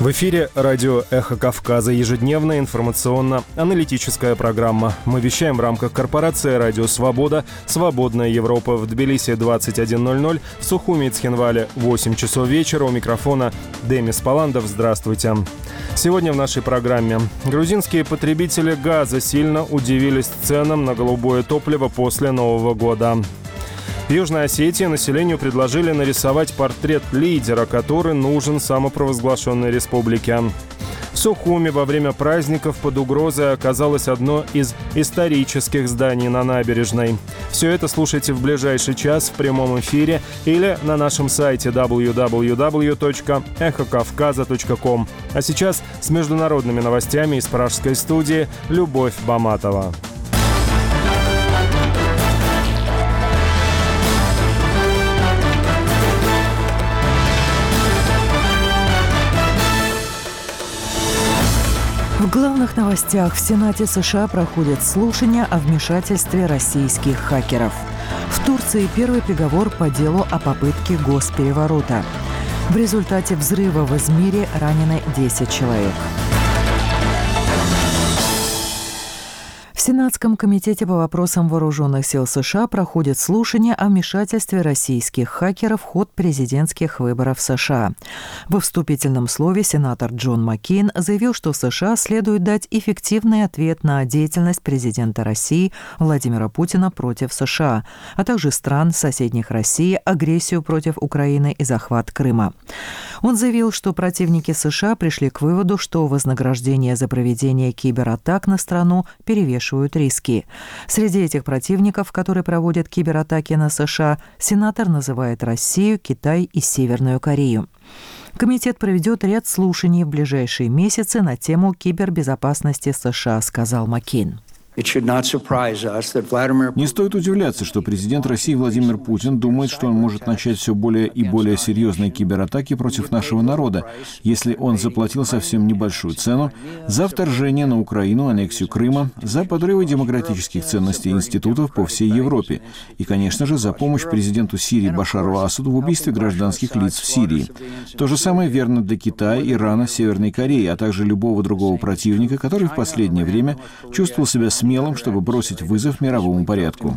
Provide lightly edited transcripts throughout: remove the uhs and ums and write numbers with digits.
В эфире радио «Эхо Кавказа», ежедневная информационно-аналитическая программа. Мы вещаем в рамках корпорации «Радио Свобода», «Свободная Европа» в Тбилиси 21:00, в Сухуми и Цхинвале 8 часов вечера. У микрофона Демис Паландов. Здравствуйте. Сегодня в нашей программе. Грузинские потребители газа сильно удивились ценам на голубое топливо после Нового года. В Южной Осетии населению предложили нарисовать портрет лидера, который нужен самопровозглашенной республике. В Сухуми во время праздников под угрозой оказалось одно из исторических зданий на набережной. Все это слушайте в ближайший час в прямом эфире или на нашем сайте www.эхокавказа.ком. А сейчас с международными новостями из пражской студии Любовь Баматова. В главных новостях в Сенате США проходят слушания о вмешательстве российских хакеров. В Турции первый приговор по делу о попытке госпереворота. В результате взрыва в Измире ранены 10 человек. В Сенатском комитете по вопросам вооруженных сил США проходит слушание о вмешательстве российских хакеров в ход президентских выборов США. Во вступительном слове сенатор Джон Маккейн заявил, что США следует дать эффективный ответ на деятельность президента России Владимира Путина против США, а также стран соседних России, агрессию против Украины и захват Крыма. Он заявил, что противники США пришли к выводу, что вознаграждение за проведение кибератак на страну перевешивают риски. Среди этих противников, которые проводят кибератаки на США, сенатор называет Россию, Китай и Северную Корею. Комитет проведет ряд слушаний в ближайшие месяцы на тему кибербезопасности США, сказал Маккейн. Не стоит удивляться, что президент России Владимир Путин думает, что он может начать все более и более серьезные кибератаки против нашего народа, если он заплатил совсем небольшую цену за вторжение на Украину, аннексию Крыма, за подрывы демократических ценностей и институтов по всей Европе и, конечно же, за помощь президенту Сирии Башару Асаду в убийстве гражданских лиц в Сирии. То же самое верно для Китая, Ирана, Северной Кореи, а также любого другого противника, который в последнее время чувствовал себя смелым, чтобы бросить вызов мировому порядку.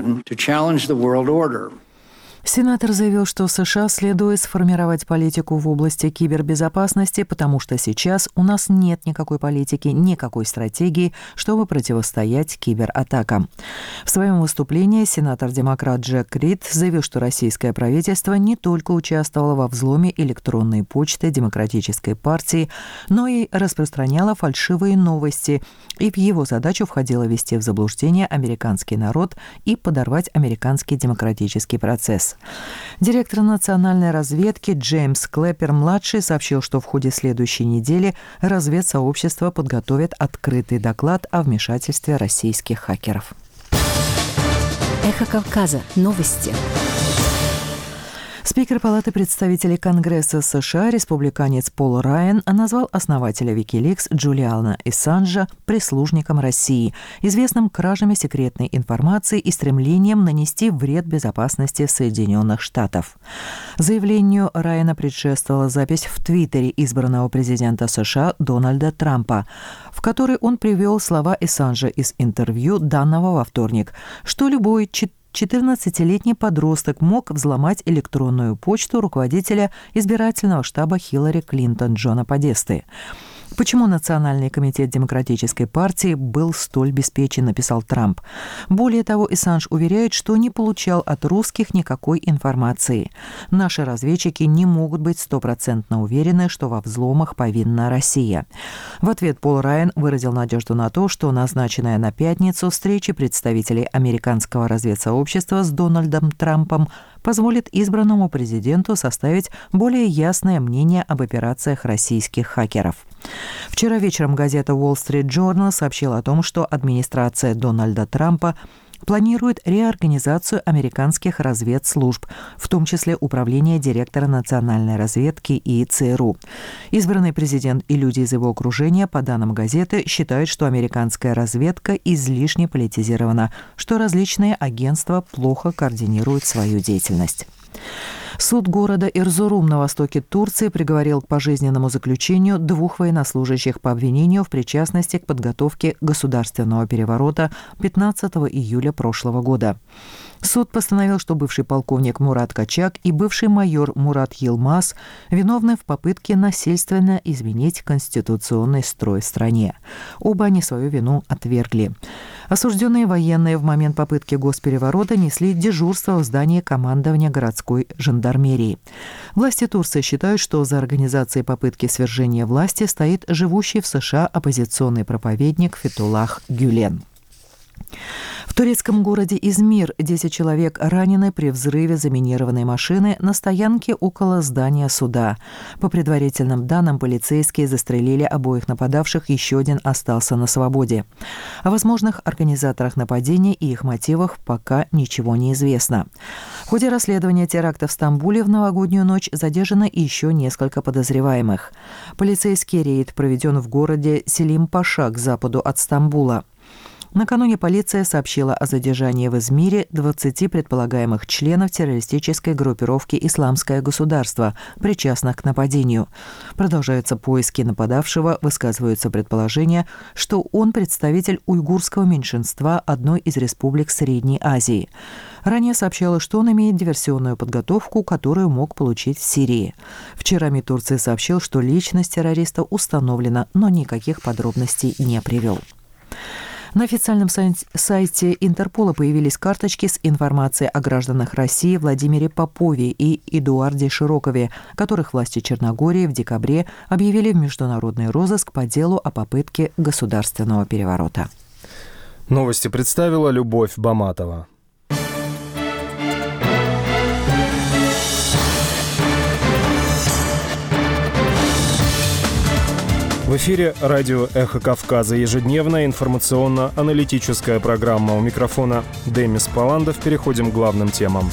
Сенатор заявил, что США следует сформировать политику в области кибербезопасности, потому что сейчас у нас нет никакой политики, никакой стратегии, чтобы противостоять кибератакам. В своем выступлении сенатор-демократ Джек Рид заявил, что российское правительство не только участвовало во взломе электронной почты Демократической партии, но и распространяло фальшивые новости, и в его задачу входило ввести в заблуждение американский народ и подорвать американский демократический процесс. Директор национальной разведки Джеймс Клэппер-младший сообщил, что в ходе следующей недели разведсообщество подготовит открытый доклад о вмешательстве российских хакеров. Эхо Кавказа. Новости. Спикер Палаты представителей Конгресса США, республиканец Пол Райан, назвал основателя Wikileaks Джулиана Ассанжа прислужником России, известным кражами секретной информации и стремлением нанести вред безопасности Соединенных Штатов. Заявлению Райана предшествовала запись в Твиттере избранного президента США Дональда Трампа, в которой он привел слова Ассанжа из интервью, данного во вторник, что любой 14-летний подросток мог взломать электронную почту руководителя избирательного штаба Хиллари Клинтон Джона Подесты. Почему Национальный комитет Демократической партии был столь обеспечен, написал Трамп. Более того, Ассанж уверяет, что не получал от русских никакой информации. Наши разведчики не могут быть стопроцентно уверены, что во взломах повинна Россия. В ответ Пол Райан выразил надежду на то, что назначенная на пятницу встреча представителей американского разведсообщества с Дональдом Трампом позволит избранному президенту составить более ясное мнение об операциях российских хакеров. Вчера вечером газета Wall Street Journal сообщила о том, что администрация Дональда Трампа планирует реорганизацию американских разведслужб, в том числе управление директора национальной разведки и ЦРУ. Избранный президент и люди из его окружения, по данным газеты, считают, что американская разведка излишне политизирована, что различные агентства плохо координируют свою деятельность. Суд города Эрзурум на востоке Турции приговорил к пожизненному заключению 2 военнослужащих по обвинению в причастности к подготовке государственного переворота 15 июля прошлого года. Суд постановил, что бывший полковник Мурат Качак и бывший майор Мурат Йылмаз виновны в попытке насильственно изменить конституционный строй в стране. Оба они свою вину отвергли. Осужденные военные в момент попытки госпереворота несли дежурство в здании командования городской жандармерии. Власти Турции считают, что за организацией попытки свержения власти стоит живущий в США оппозиционный проповедник Фетуллах Гюлен. В турецком городе Измир 10 человек ранены при взрыве заминированной машины на стоянке около здания суда. По предварительным данным, полицейские застрелили обоих нападавших, еще один остался на свободе. О возможных организаторах нападения и их мотивах пока ничего не известно. В ходе расследования теракта в Стамбуле в новогоднюю ночь задержано еще несколько подозреваемых. Полицейский рейд проведен в городе Селим-Паша к западу от Стамбула. Накануне полиция сообщила о задержании в Измире 20 предполагаемых членов террористической группировки «Исламское государство», причастных к нападению. Продолжаются поиски нападавшего, высказываются предположения, что он представитель уйгурского меньшинства одной из республик Средней Азии. Ранее сообщалось, что он имеет диверсионную подготовку, которую мог получить в Сирии. Вчера МИД Турции сообщил, что личность террориста установлена, но никаких подробностей не привел. На официальном сайте Интерпола появились карточки с информацией о гражданах России Владимире Попове и Эдуарде Широкове, которых власти Черногории в декабре объявили в международный розыск по делу о попытке государственного переворота. Новости представила Любовь Баматова. В эфире радио «Эхо Кавказа». Ежедневная информационно-аналитическая программа. У микрофона Демис Паландов. Переходим к главным темам.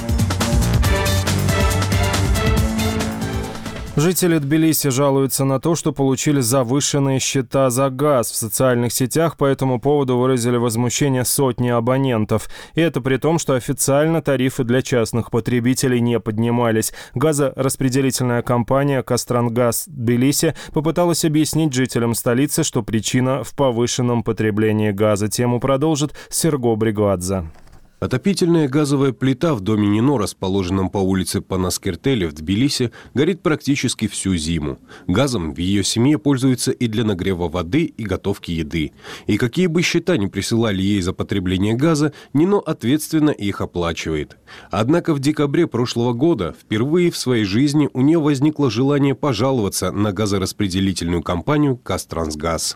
Жители Тбилиси жалуются на то, что получили завышенные счета за газ. В социальных сетях по этому поводу выразили возмущение сотни абонентов. И это при том, что официально тарифы для частных потребителей не поднимались. Газораспределительная компания «Кастрангаз Тбилиси» попыталась объяснить жителям столицы, что причина в повышенном потреблении газа. Тему продолжит Серго Бригадзе. Отопительная газовая плита в доме Нино, расположенном по улице Панаскертели в Тбилиси, горит практически всю зиму. Газом в ее семье пользуются и для нагрева воды, и готовки еды. И какие бы счета ни присылали ей за потребление газа, Нино ответственно их оплачивает. Однако в декабре прошлого года впервые в своей жизни у нее возникло желание пожаловаться на газораспределительную компанию «Кастрансгаз».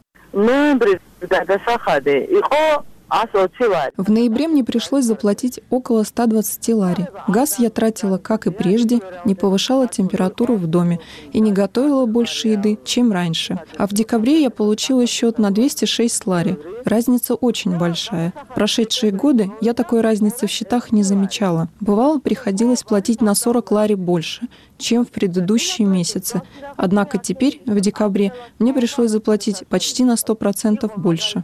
В ноябре мне пришлось заплатить около 120 лари. Газ я тратила, как и прежде, не повышала температуру в доме и не готовила больше еды, чем раньше. А в декабре я получила счет на 206 лари. Разница очень большая. В прошедшие годы я такой разницы в счетах не замечала. Бывало, приходилось платить на 40 лари больше, чем в предыдущие месяцы. Однако теперь, в декабре, мне пришлось заплатить почти на 100% больше.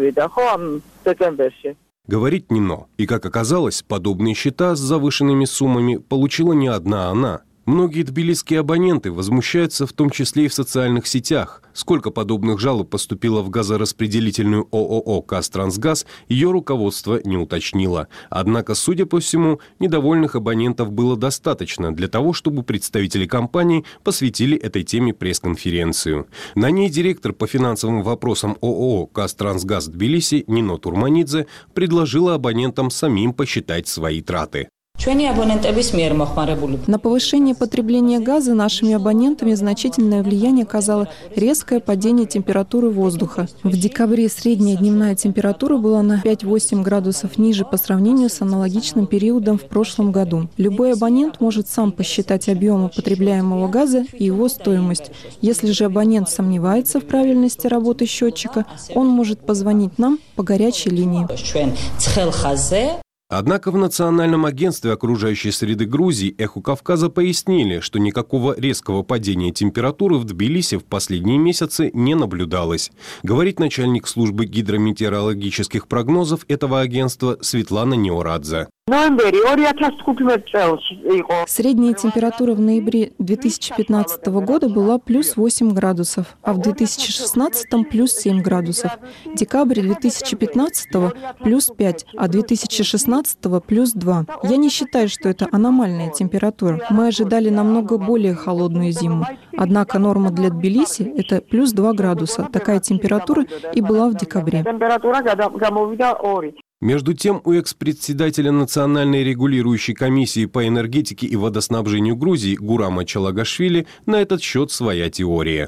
Говорит Нино. И, как оказалось, подобные счета с завышенными суммами получила не одна она. Многие тбилисские абоненты возмущаются, в том числе и в социальных сетях. Сколько подобных жалоб поступило в газораспределительную ООО «Кастрансгаз», ее руководство не уточнило. Однако, судя по всему, недовольных абонентов было достаточно для того, чтобы представители компании посвятили этой теме пресс-конференцию. На ней директор по финансовым вопросам ООО «Кастрансгаз Тбилиси» Нино Турманидзе предложила абонентам самим посчитать свои траты. На повышение потребления газа нашими абонентами значительное влияние оказало резкое падение температуры воздуха. В декабре средняя дневная температура была на 5-8 градусов ниже по сравнению с аналогичным периодом в прошлом году. Любой абонент может сам посчитать объемы потребляемого газа и его стоимость. Если же абонент сомневается в правильности работы счетчика, он может позвонить нам по горячей линии. Однако в Национальном агентстве окружающей среды Грузии «Эхо Кавказа» пояснили, что никакого резкого падения температуры в Тбилиси в последние месяцы не наблюдалось. Говорит начальник службы гидрометеорологических прогнозов этого агентства Светлана Неорадзе. Средняя температура в ноябре 2015 года была плюс 8 градусов, а в 2016 плюс 7 градусов. Декабрь 2015 плюс 5, а 2016 плюс 2. Я не считаю, что это аномальная температура. Мы ожидали намного более холодную зиму. Однако норма для Тбилиси – это плюс 2 градуса. Такая температура и была в декабре. Между тем, у экс-председателя Национальной регулирующей комиссии по энергетике и водоснабжению Грузии Гурама Чалагашвили на этот счет своя теория.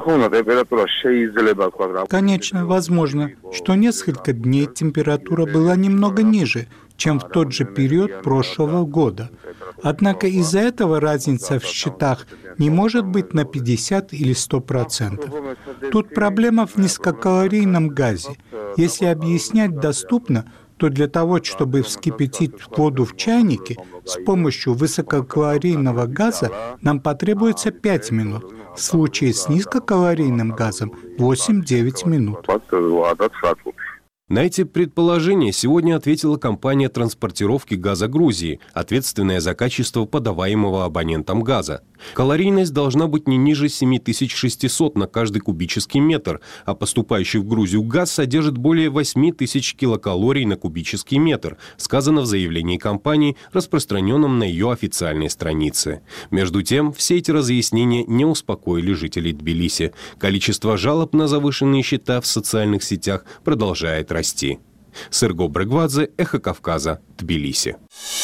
Конечно, возможно, что несколько дней температура была немного ниже, чем в тот же период прошлого года. Однако из-за этого разница в счетах не может быть на 50 или 100%. Тут проблема в низкокалорийном газе. Если объяснять доступно, то для того, чтобы вскипятить воду в чайнике с помощью высококалорийного газа, нам потребуется 5 минут. В случае с низкокалорийным газом 8-9 минут. На эти предположения сегодня ответила компания транспортировки газа Грузии, ответственная за качество подаваемого абонентам газа. Калорийность должна быть не ниже 7600 на каждый кубический метр, а поступающий в Грузию газ содержит более 8000 килокалорий на кубический метр, сказано в заявлении компании, распространенном на ее официальной странице. Между тем, все эти разъяснения не успокоили жителей Тбилиси. Количество жалоб на завышенные счета в социальных сетях продолжает расти. Серго Брегвадзе, Эхо Кавказа, Тбилиси.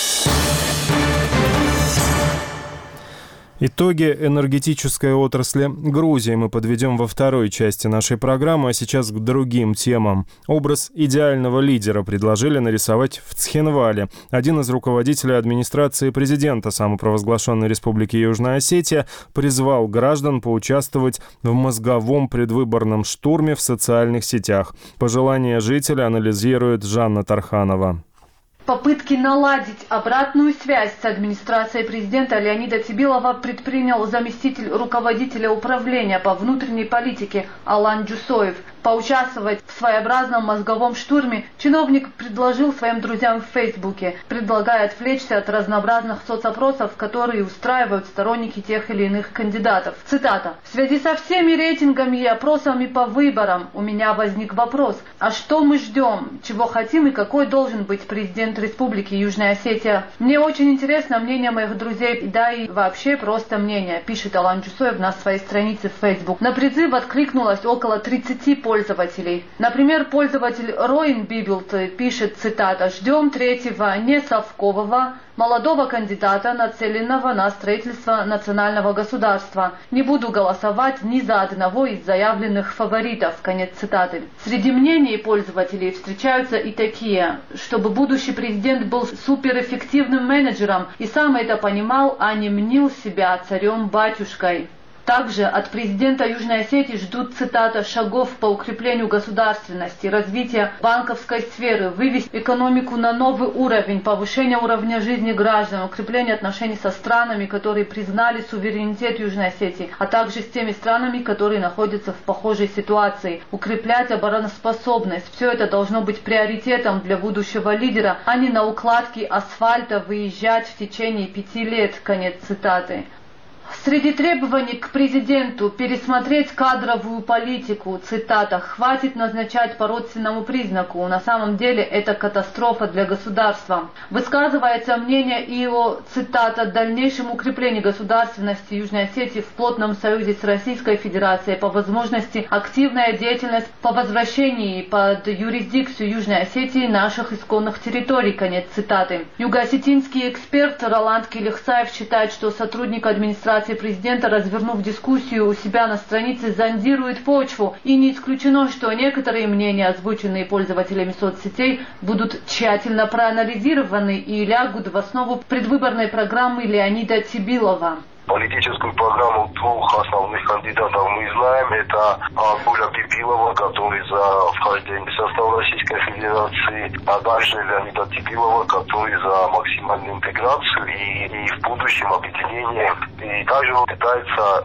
Итоги энергетической отрасли Грузии мы подведем во второй части нашей программы, а сейчас к другим темам. Образ идеального лидера предложили нарисовать в Цхинвале. Один из руководителей администрации президента самопровозглашенной Республики Южная Осетия призвал граждан поучаствовать в мозговом предвыборном штурме в социальных сетях. Пожелания жителя анализирует Жанна Тарханова. Попытки наладить обратную связь с администрацией президента Леонида Тибилова предпринял заместитель руководителя управления по внутренней политике Алан Джусоев. Поучаствовать в своеобразном мозговом штурме чиновник предложил своим друзьям в Фейсбуке, предлагая отвлечься от разнообразных соцопросов, которые устраивают сторонники тех или иных кандидатов. Цитата. «В связи со всеми рейтингами и опросами по выборам у меня возник вопрос, а что мы ждем, чего хотим и какой должен быть президент Республики Южная Осетия? Мне очень интересно мнение моих друзей, да и вообще просто мнение», пишет Алан Джусоев на своей странице в Facebook. На призыв откликнулось около 30 пользователей. Например, пользователь Роин Бибилт пишет, цитата, «Ждем третьего несовкового молодого кандидата, нацеленного на строительство национального государства. Не буду голосовать ни за одного из заявленных фаворитов». Конец цитаты. Среди мнений пользователей встречаются и такие, чтобы будущий президент был суперэффективным менеджером и сам это понимал, а не мнил себя царем-батюшкой. Также от президента Южной Осетии ждут, цитата, «шагов по укреплению государственности, развития банковской сферы, вывести экономику на новый уровень, повышение уровня жизни граждан, укрепление отношений со странами, которые признали суверенитет Южной Осетии, а также с теми странами, которые находятся в похожей ситуации, укреплять обороноспособность. Все это должно быть приоритетом для будущего лидера, а не на укладке асфальта выезжать в течение 5 лет». Конец цитаты. Среди требований к президенту пересмотреть кадровую политику, цитата, «хватит назначать по родственному признаку, на самом деле это катастрофа для государства». Высказывается мнение и о, цитата, «дальнейшем укреплении государственности Южной Осетии в плотном союзе с Российской Федерацией, по возможности активная деятельность по возвращении под юрисдикцию Южной Осетии наших исконных территорий», конец цитаты. Юго-осетинский эксперт Роланд Келихсаев считает, что сотрудник администрации президента, развернув дискуссию у себя на странице, зондирует почву, и не исключено, что некоторые мнения, озвученные пользователями соцсетей, будут тщательно проанализированы и лягут в основу предвыборной программы Леонида Тибилова. Политическую программу двух основных кандидатов мы знаем. Это Гуля Бибилова, который за вхождение в состав Российской Федерации, а также Леонида Тибилова, который за максимальную интеграцию и в будущем объединение. И также он пытается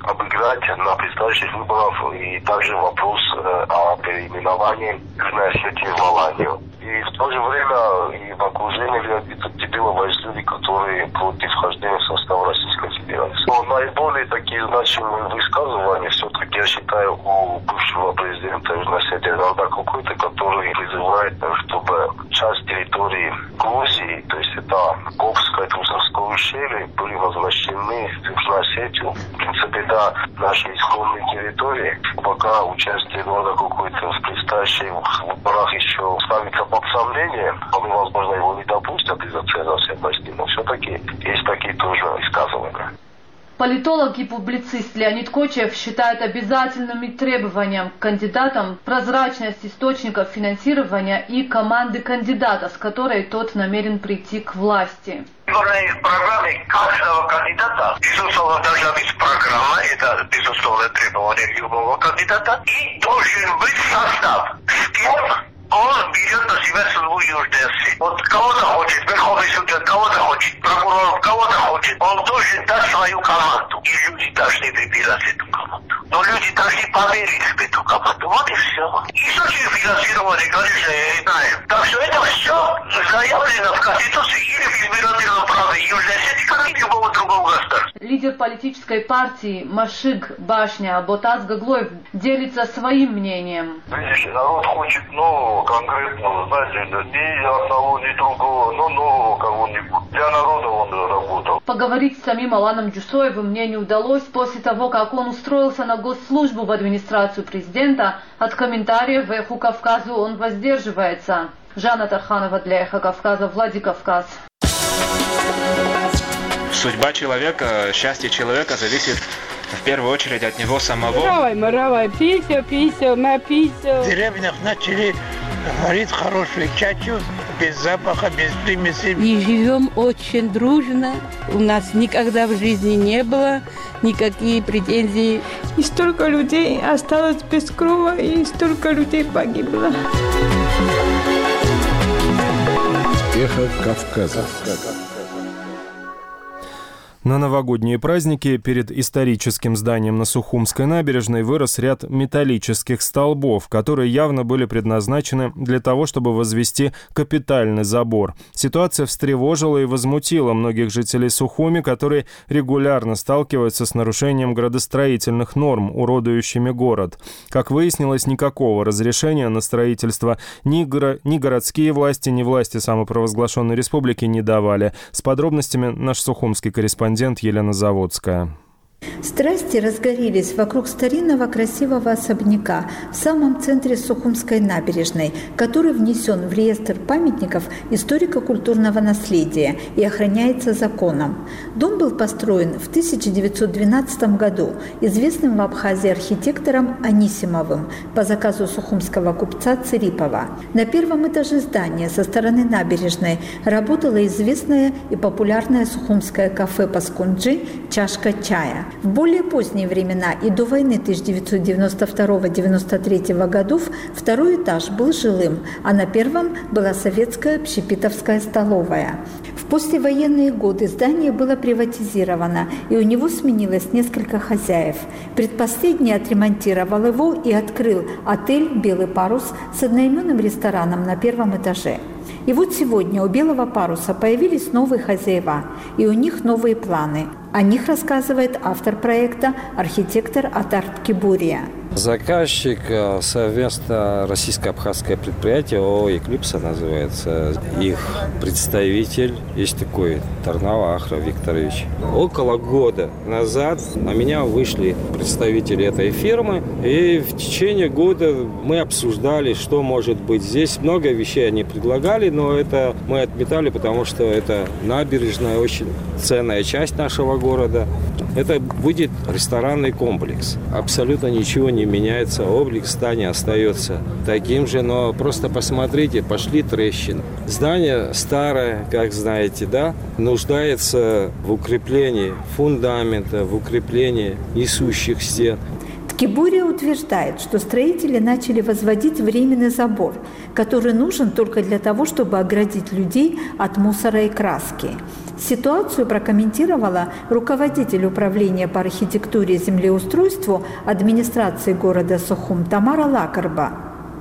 обыграть на предстоящих выборах, и также вопрос о переименовании Южной Осетии в Аланию. И в то же время и в окружении Леонида Тибилова есть люди, которые против вхождения в состав Российской Федерации. Но наиболее такие значимые высказывания все-таки, я считаю, у бывшего президента Южной Осетии Рамзана Кукуйты, который призывает, чтобы часть территории Грузии, то есть это Ковское, Трусовское ущелье, были возвращены в Южную Осетию. В принципе, это наши исходные территории. Пока участие Эдуарда Кукуйты в предстоящих выборах еще ставится под сомнение, возможно, его не допустят из-за ценности власти, но все-таки есть такие тоже высказывания. Политолог и публицист Леонид Кочев считает обязательным требованием к кандидатам прозрачность источников финансирования и команды кандидата, с которой тот намерен прийти к власти. В программе каждого кандидата, безусловно, должна быть программа, это безусловно требование любого кандидата, и должен быть состав. С кем он берет на себя судьбу Южной Осетии. Вот кого-то хочет, Верховный суд, кого-то хочет, прокурор, кого-то хочет. Он должен дать свою команду. И люди должны выбирать эту команду. Но люди должны поверить в эту команду. Вот и все. Источник финансирования, конечно, я знаю. Так что это все заявлено в Конституции или в избирательном праве Южной Осетии, как и любого другого государства. Лидер политической партии Машик Башня Ботаз Гаглоев делится своим мнением. Видишь, народ хочет нового, конкретного, знаете, ни одного, ни другого, но нового кого-нибудь. Для народа он работал. Поговорить с самим Аланом Джусоевым мне не удалось после того, как он устроился на госслужбу в администрацию президента. От комментариев в «Эху Кавказу» он воздерживается. Жанна Тарханова для «Эхо Кавказа», Владикавказ. Судьба человека, счастье человека зависит в первую очередь от него самого. В деревнях начали варить хорошую чачу, без запаха, без примесей. И живем очень дружно. У нас никогда в жизни не было никаких претензий. И столько людей осталось без крова, и столько людей погибло. Эхо Кавказа. На новогодние праздники перед историческим зданием на Сухумской набережной вырос ряд металлических столбов, которые явно были предназначены для того, чтобы возвести капитальный забор. Ситуация встревожила и возмутила многих жителей Сухуми, которые регулярно сталкиваются с нарушением градостроительных норм, уродующими город. Как выяснилось, никакого разрешения на строительство ни городские власти, ни власти самопровозглашенной республики не давали. С подробностями наш сухумский корреспондент Елена Заводская. Страсти разгорелись вокруг старинного красивого особняка в самом центре Сухумской набережной, который внесен в реестр памятников историко-культурного наследия и охраняется законом. Дом был построен в 1912 году известным в Абхазии архитектором Анисимовым по заказу сухумского купца Цирипова. На первом этаже здания со стороны набережной работало известное и популярное сухумское кафе Паскунджи «Чашка чая». В более поздние времена и до войны 1992-1993 годов второй этаж был жилым, а на первом была советская общепитовская столовая. В послевоенные годы здание было приватизировано, и у него сменилось несколько хозяев. Предпоследний отремонтировал его и открыл отель «Белый парус» с одноименным рестораном на первом этаже. И вот сегодня у «Белого паруса» появились новые хозяева, и у них новые планы. О них рассказывает автор проекта, архитектор Атар Кибурия. Заказчик совместно российско-абхазское предприятие ООО «Эклипса» называется. Их представитель есть такой Тарнава Ахра Викторович. Около года назад на меня вышли представители этой фирмы, и в течение года мы обсуждали, что может быть здесь. Много вещей они предлагали, но это мы отметали, потому что это набережная, очень ценная часть нашего города. Это будет ресторанный комплекс. Абсолютно ничего не меняется, облик здания остается таким же, но просто посмотрите, пошли трещины. Здание старое, как знаете, да, нуждается в укреплении фундамента, в укреплении несущих стен. Кибурия утверждает, что строители начали возводить временный забор, который нужен только для того, чтобы оградить людей от мусора и краски. Ситуацию прокомментировала руководитель управления по архитектуре и землеустройству администрации города Сухум Тамара Лакарба.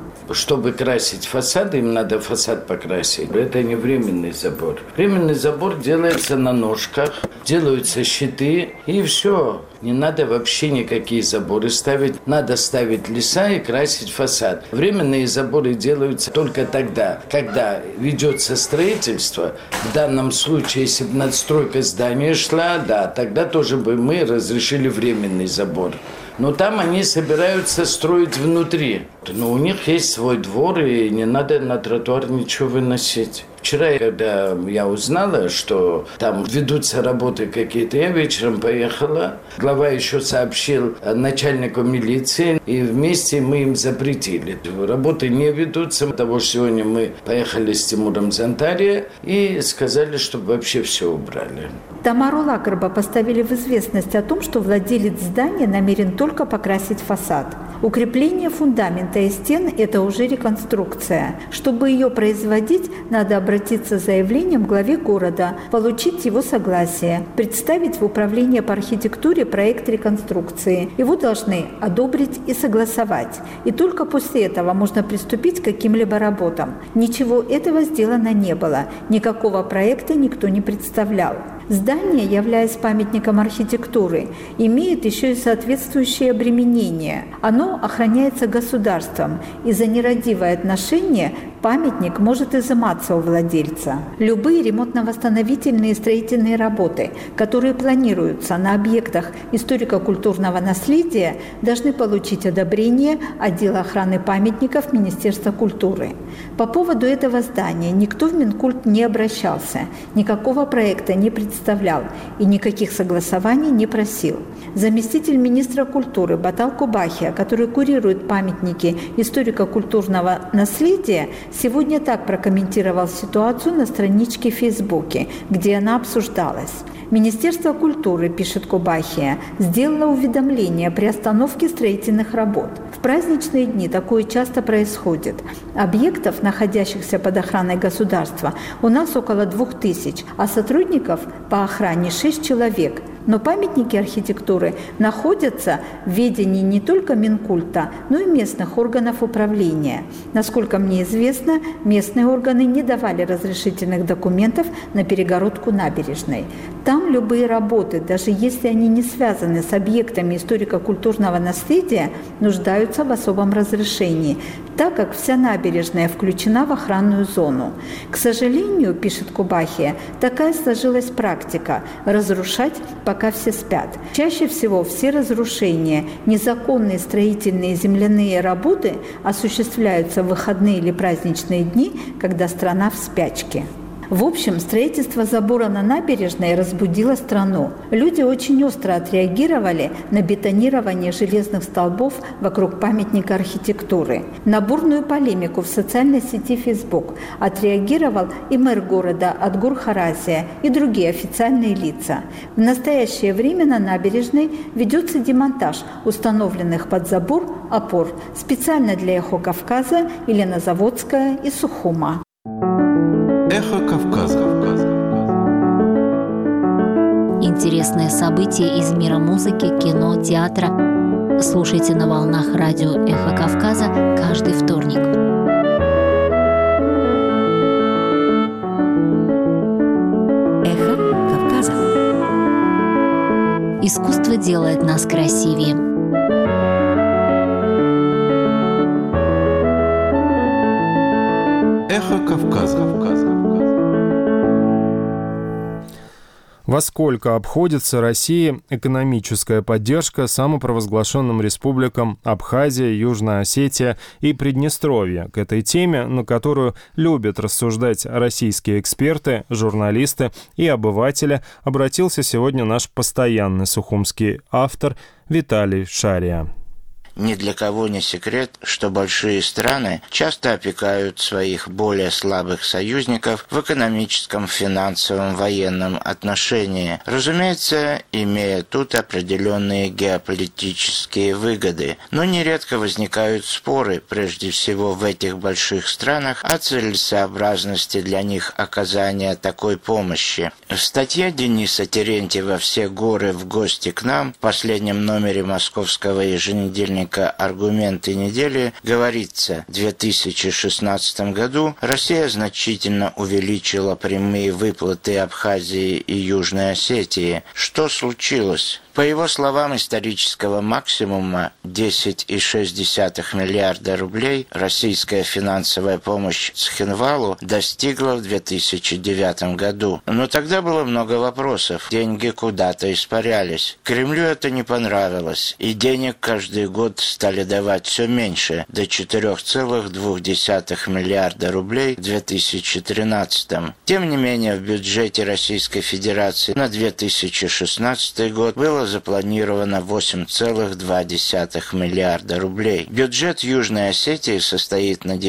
Чтобы красить фасады, им надо фасад покрасить. Это не временный забор. Временный забор делается на ножках, делаются щиты и все. Не надо вообще никакие заборы ставить. Надо ставить леса и красить фасад. Временные заборы делаются только тогда, когда ведется строительство. В данном случае, если бы надстройка здания шла, да, тогда тоже бы мы разрешили временный забор. Но там они собираются строить внутри. Но у них есть свой двор, и не надо на тротуар ничего выносить. Вчера, когда я узнала, что там ведутся работы какие-то, я вечером поехала. Глава еще сообщил начальнику милиции, и вместе мы им запретили. Работы не ведутся, потому что сегодня мы поехали с Тимуром Зантария и сказали, чтобы вообще все убрали. Тамару Лакарба поставили в известность о том, что владелец здания намерен только покрасить фасад. Укрепление фундамента и стен – это уже реконструкция. Чтобы ее производить, надо обратиться с заявлением к главе города, получить его согласие, представить в управление по архитектуре проект реконструкции. Его должны одобрить и согласовать. И только после этого можно приступить к каким-либо работам. Ничего этого сделано не было. Никакого проекта никто не представлял. Здание, являясь памятником архитектуры, имеет еще и соответствующее обременение. Оно охраняется государством, и за нерадивое отношение памятник может изыматься у владельца. Любые ремонтно-восстановительные строительные работы, которые планируются на объектах историко-культурного наследия, должны получить одобрение отдела охраны памятников Министерства культуры. По поводу этого здания никто в Минкульт не обращался, никакого проекта не представлял и никаких согласований не просил. Заместитель министра культуры Батал Кубахия, который курирует памятники историко-культурного наследия, сегодня так прокомментировал ситуацию на страничке в Фейсбуке, где она обсуждалась. Министерство культуры, пишет Кубахия, сделало уведомление при остановке строительных работ. В праздничные дни такое часто происходит. Объектов, находящихся под охраной государства, у нас около 2000, а сотрудников по охране 6 человек. Но памятники архитектуры находятся в ведении не только Минкульта, но и местных органов управления. Насколько мне известно, местные органы не давали разрешительных документов на перегородку набережной. Там любые работы, даже если они не связаны с объектами историко-культурного наследия, нуждаются в особом разрешении, так как вся набережная включена в охранную зону. К сожалению, пишет Кубахия, такая сложилась практика – разрушать, пока все спят. Чаще всего все разрушения, незаконные строительные земляные работы осуществляются в выходные или праздничные дни, когда страна в спячке. В общем, строительство забора на набережной разбудило страну. Люди очень остро отреагировали на бетонирование железных столбов вокруг памятника архитектуры. На бурную полемику в социальной сети Facebook отреагировал и мэр города Адгур Харазия и другие официальные лица. В настоящее время на набережной ведется демонтаж установленных под забор опор специально для «Эхо Кавказа», Елена Заводская и Сухума. Эхо Кавказа. Интересные события из мира музыки, кино, театра. Слушайте на волнах радио «Эхо Кавказа» каждый вторник. Эхо Кавказа. Искусство делает нас красивее. Эхо Кавказа. Во сколько обходится России экономическая поддержка самопровозглашенным республикам Абхазия, Южная Осетия и Приднестровье? К этой теме, на которую любят рассуждать российские эксперты, журналисты и обыватели, обратился сегодня наш постоянный сухумский автор Виталий Шария. Ни для кого не секрет, что большие страны часто опекают своих более слабых союзников в экономическом, финансовом, военном отношении. Разумеется, имея тут определенные геополитические выгоды. Но нередко возникают споры, прежде всего в этих больших странах, о целесообразности для них оказания такой помощи. В статье Дениса Терентьева «Все горы в гости к нам» в последнем номере московского еженедельника «Аргументы недели» говорится: в 2016 году Россия значительно увеличила прямые выплаты Абхазии и Южной Осетии. Что случилось? По его словам, исторического максимума 10,6 миллиарда рублей российская финансовая помощь Цхинвалу достигла в 2009 году. Но тогда было много вопросов. Деньги куда-то испарялись. Кремлю это не понравилось, и денег каждый год стали давать все меньше, до 4,2 миллиарда рублей в 2013. Тем не менее, в бюджете Российской Федерации на 2016 год было запланировано 8,2 миллиарда рублей. Бюджет Южной Осетии состоит на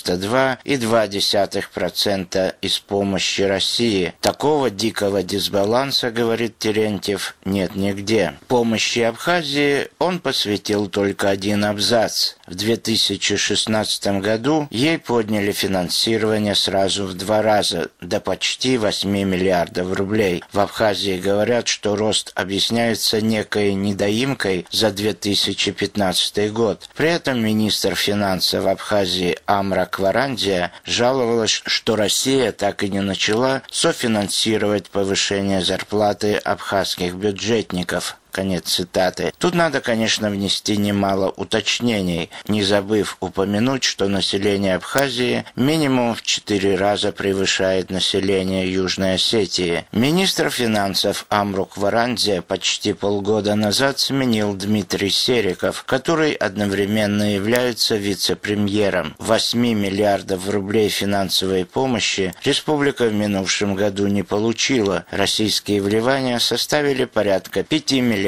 92,2% из помощи России. Такого дикого дисбаланса, говорит Терентьев, нет нигде. Помощи Абхазии он посвятил только один абзац. В 2016 году ей подняли финансирование сразу в 2 раза, до почти 8 миллиардов рублей. В Абхазии говорят, что рост объясняется некой недоимкой за 2015 год. При этом министр финансов Абхазии Амра Кварандия жаловалась, что Россия так и не начала софинансировать повышение зарплаты абхазских бюджетников. Конец цитаты. Тут надо, конечно, внести немало уточнений, не забыв упомянуть, что население Абхазии минимум в 4 раза превышает население Южной Осетии. Министр финансов Амру Кварандзе почти полгода назад сменил Дмитрий Сериков, который одновременно является вице-премьером. 8 миллиардов рублей финансовой помощи республика в минувшем году не получила. Российские вливания составили порядка 5 миллиардов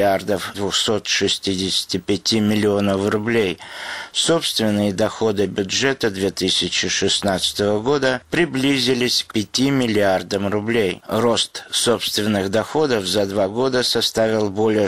265 миллионов рублей. Собственные доходы бюджета 2016 года приблизились к 5 миллиардам рублей. Рост собственных доходов за 2 года составил более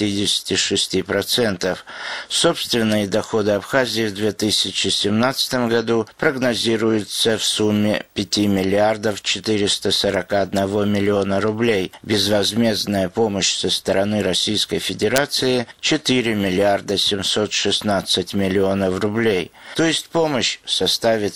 66%. Собственные доходы Абхазии в 2017 году прогнозируются в сумме 5 миллиардов 441 миллиона рублей. Безвозмездная помощь со стороны Российской Федерации 4 миллиарда 716 миллионов рублей. То есть помощь составит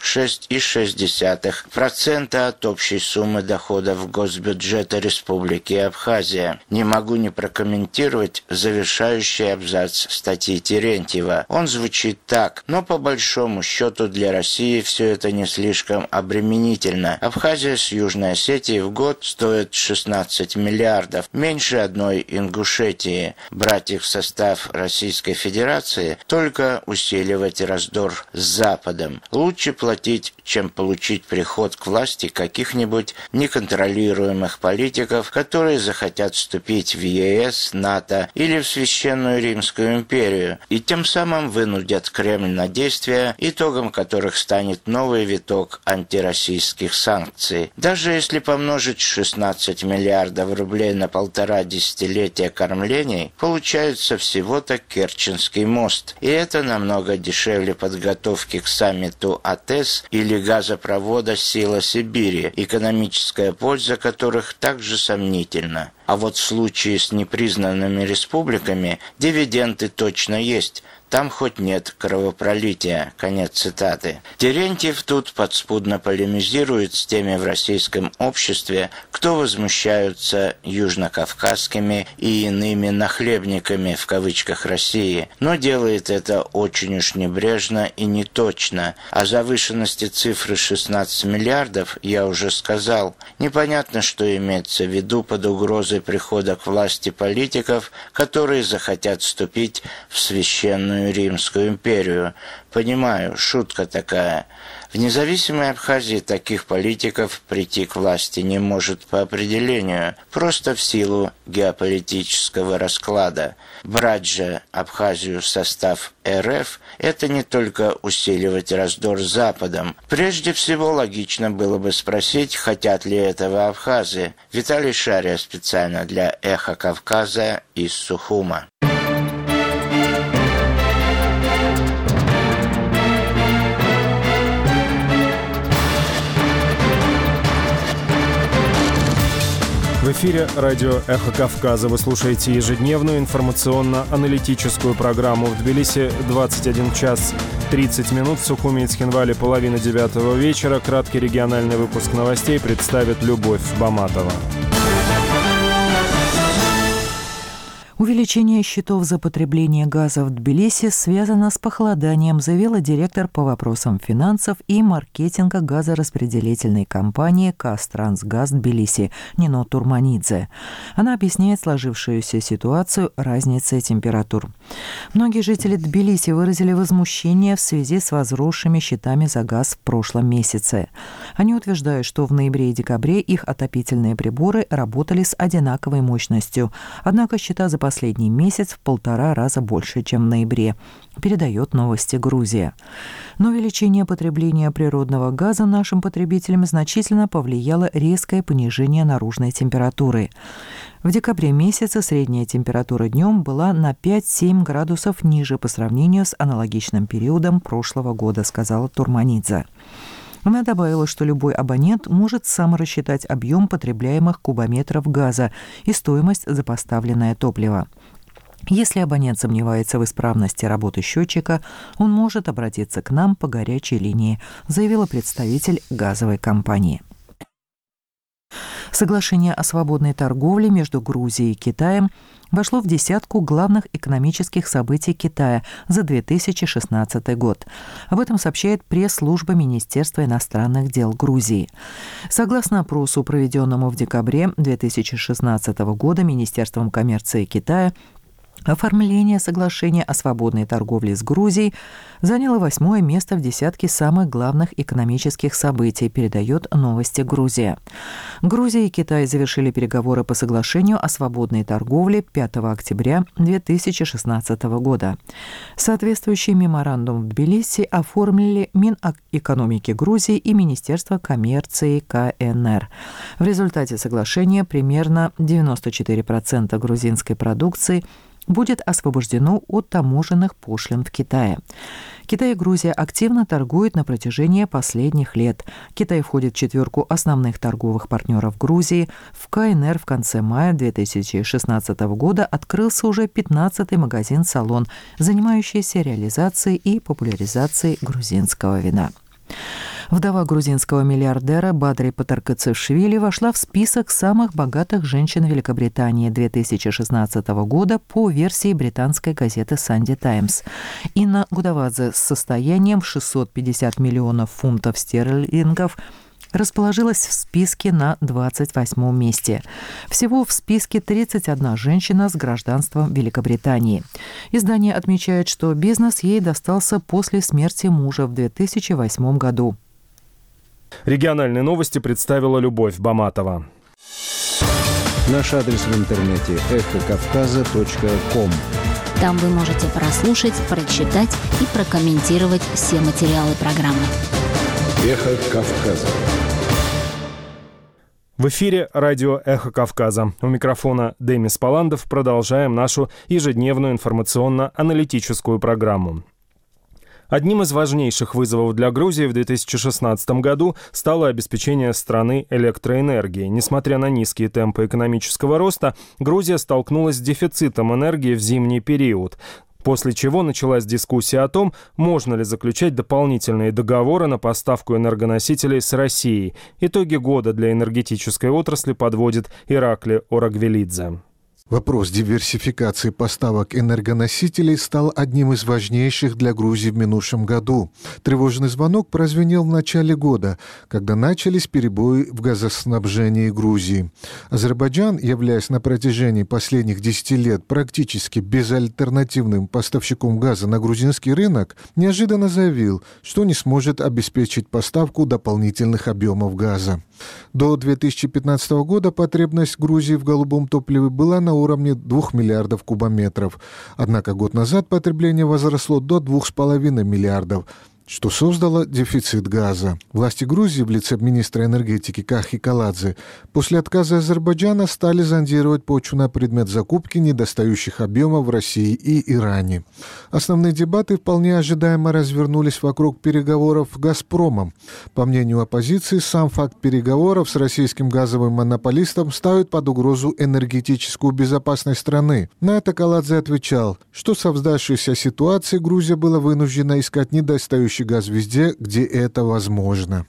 46,6% от общей суммы доходов госбюджета Республики Абхазия. Не могу не прокомментировать завершающий абзац статьи Терентьева. Он звучит так: но по большому счету для России все это не слишком обременительно. Абхазия с Южной Осетией в год стоит 16 миллиардов, меньше одной Ингушетии. Брать их в состав Российской Федерации – только усиливать раздор с Западом. Лучше платить, чем получить приход к власти каких-нибудь неконтролируемых политиков, которые захотят вступить в ЕС, НАТО или в Священную Римскую империю, и тем самым вынудят Кремль на действия, итогом которых станет новый виток антироссийских санкций. Даже если помножить 16 миллиардов рублей на 1,5 десятилетия кормлений, получается всего-то Керченский мост. И это намного дешевле подготовки к саммиту АТЭС или газопровода «Сила Сибири», экономическая польза которых также сомнительна. А вот в случае с непризнанными республиками дивиденды точно есть. Там хоть нет кровопролития. Конец цитаты. Терентьев тут подспудно полемизирует с теми в российском обществе, кто возмущаются южнокавказскими и иными «нахлебниками» в кавычках России, но делает это очень уж небрежно и неточно. О завышенности цифры 16 миллиардов я уже сказал. Непонятно, что имеется в виду под угрозой прихода к власти политиков, которые захотят вступить в Священную Священную Римскую империю. Понимаю, шутка такая. В независимой Абхазии таких политиков прийти к власти не может по определению, просто в силу геополитического расклада. Брать же Абхазию в состав РФ – это не только усиливать раздор с Западом. Прежде всего, логично было бы спросить, хотят ли этого абхазы. Виталий Шария специально для «Эхо Кавказа» из Сухума. В эфире радио «Эхо Кавказа». Вы слушаете ежедневную информационно-аналитическую программу. В Тбилиси 21 час 30 минут, в Сухуми и Цхинвале 8:30 вечера. Краткий региональный выпуск новостей представит Любовь Баматова. Увеличение счетов за потребление газа в Тбилиси связано с похолоданием, заявила директор по вопросам финансов и маркетинга газораспределительной компании «Казтрансгаз Тбилиси» Нино Турманидзе. Она объясняет сложившуюся ситуацию разницей температур. Многие жители Тбилиси выразили возмущение в связи с возросшими счетами за газ в прошлом месяце. Они утверждают, что в ноябре и декабре их отопительные приборы работали с одинаковой мощностью, однако счета за последний месяц в 1,5 раза больше, чем в ноябре, передает «Новости Грузия». Но увеличение потребления природного газа нашим потребителям значительно повлияло резкое понижение наружной температуры. В декабре месяце средняя температура днем была на 5-7 градусов ниже по сравнению с аналогичным периодом прошлого года, сказала Турманидзе. Она добавила, что любой абонент может сам рассчитать объем потребляемых кубометров газа и стоимость за поставленное топливо. Если абонент сомневается в исправности работы счетчика, он может обратиться к нам по горячей линии, заявила представитель газовой компании. Соглашение о свободной торговле между Грузией и Китаем вошло в десятку главных экономических событий Китая за 2016 год. Об этом сообщает пресс-служба Министерства иностранных дел Грузии. Согласно опросу, проведенному в декабре 2016 года Министерством коммерции Китая, оформление соглашения о свободной торговле с Грузией заняло 8-е место в десятке самых главных экономических событий, передает «Новости Грузия». Грузия и Китай завершили переговоры по соглашению о свободной торговле 5 октября 2016 года. Соответствующий меморандум в Тбилиси оформили Минэкономики Грузии и Министерство коммерции КНР. В результате соглашения примерно 94% грузинской продукции будет освобождено от таможенных пошлин в Китае. Китай и Грузия активно торгуют на протяжении последних лет. Китай входит в 4 основных торговых партнеров Грузии. В КНР в конце мая 2016 года открылся уже 15-й магазин-салон, занимающийся реализацией и популяризацией грузинского вина. Вдова грузинского миллиардера Бадри Патаркацишвили вошла в список самых богатых женщин Великобритании 2016 года по версии британской газеты «Санди Таймс». Инна Гудавадзе с состоянием в 650 миллионов фунтов стерлингов расположилась в списке на 28-м месте. Всего в списке 31 женщина с гражданством Великобритании. Издание отмечает, что бизнес ей достался после смерти мужа в 2008 году. Региональные новости представила Любовь Баматова. Наш адрес в интернете эхокавказа.ком. Там вы можете прослушать, прочитать и прокомментировать все материалы программы. Эхо Кавказа. В эфире радио «Эхо Кавказа». У микрофона Демис Паландов. Продолжаем нашу ежедневную информационно-аналитическую программу. Одним из важнейших вызовов для Грузии в 2016 году стало обеспечение страны электроэнергией. Несмотря на низкие темпы экономического роста, Грузия столкнулась с дефицитом энергии в зимний период, после чего началась дискуссия о том, можно ли заключать дополнительные договоры на поставку энергоносителей с Россией. Итоги года для энергетической отрасли подводит Иракли Орагвелидзе. Вопрос диверсификации поставок энергоносителей стал одним из важнейших для Грузии в минувшем году. Тревожный звонок прозвенел в начале года, когда начались перебои в газоснабжении Грузии. Азербайджан, являясь на протяжении последних 10 лет практически безальтернативным поставщиком газа на грузинский рынок, неожиданно заявил, что не сможет обеспечить поставку дополнительных объемов газа. До 2015 года потребность Грузии в голубом топливе была на уровне 2 миллиардов кубометров. Однако год назад потребление возросло до 2,5 миллиардов, что создало дефицит газа. Власти Грузии в лице министра энергетики Кахи Каладзе после отказа Азербайджана стали зондировать почву на предмет закупки недостающих объемов в России и Иране. Основные дебаты вполне ожидаемо развернулись вокруг переговоров с «Газпромом». По мнению оппозиции, сам факт переговоров с российским газовым монополистом ставит под угрозу энергетическую безопасность страны. На это Каладзе отвечал, что в создавшейся ситуации Грузия была вынуждена искать недостающий газ везде, где это возможно.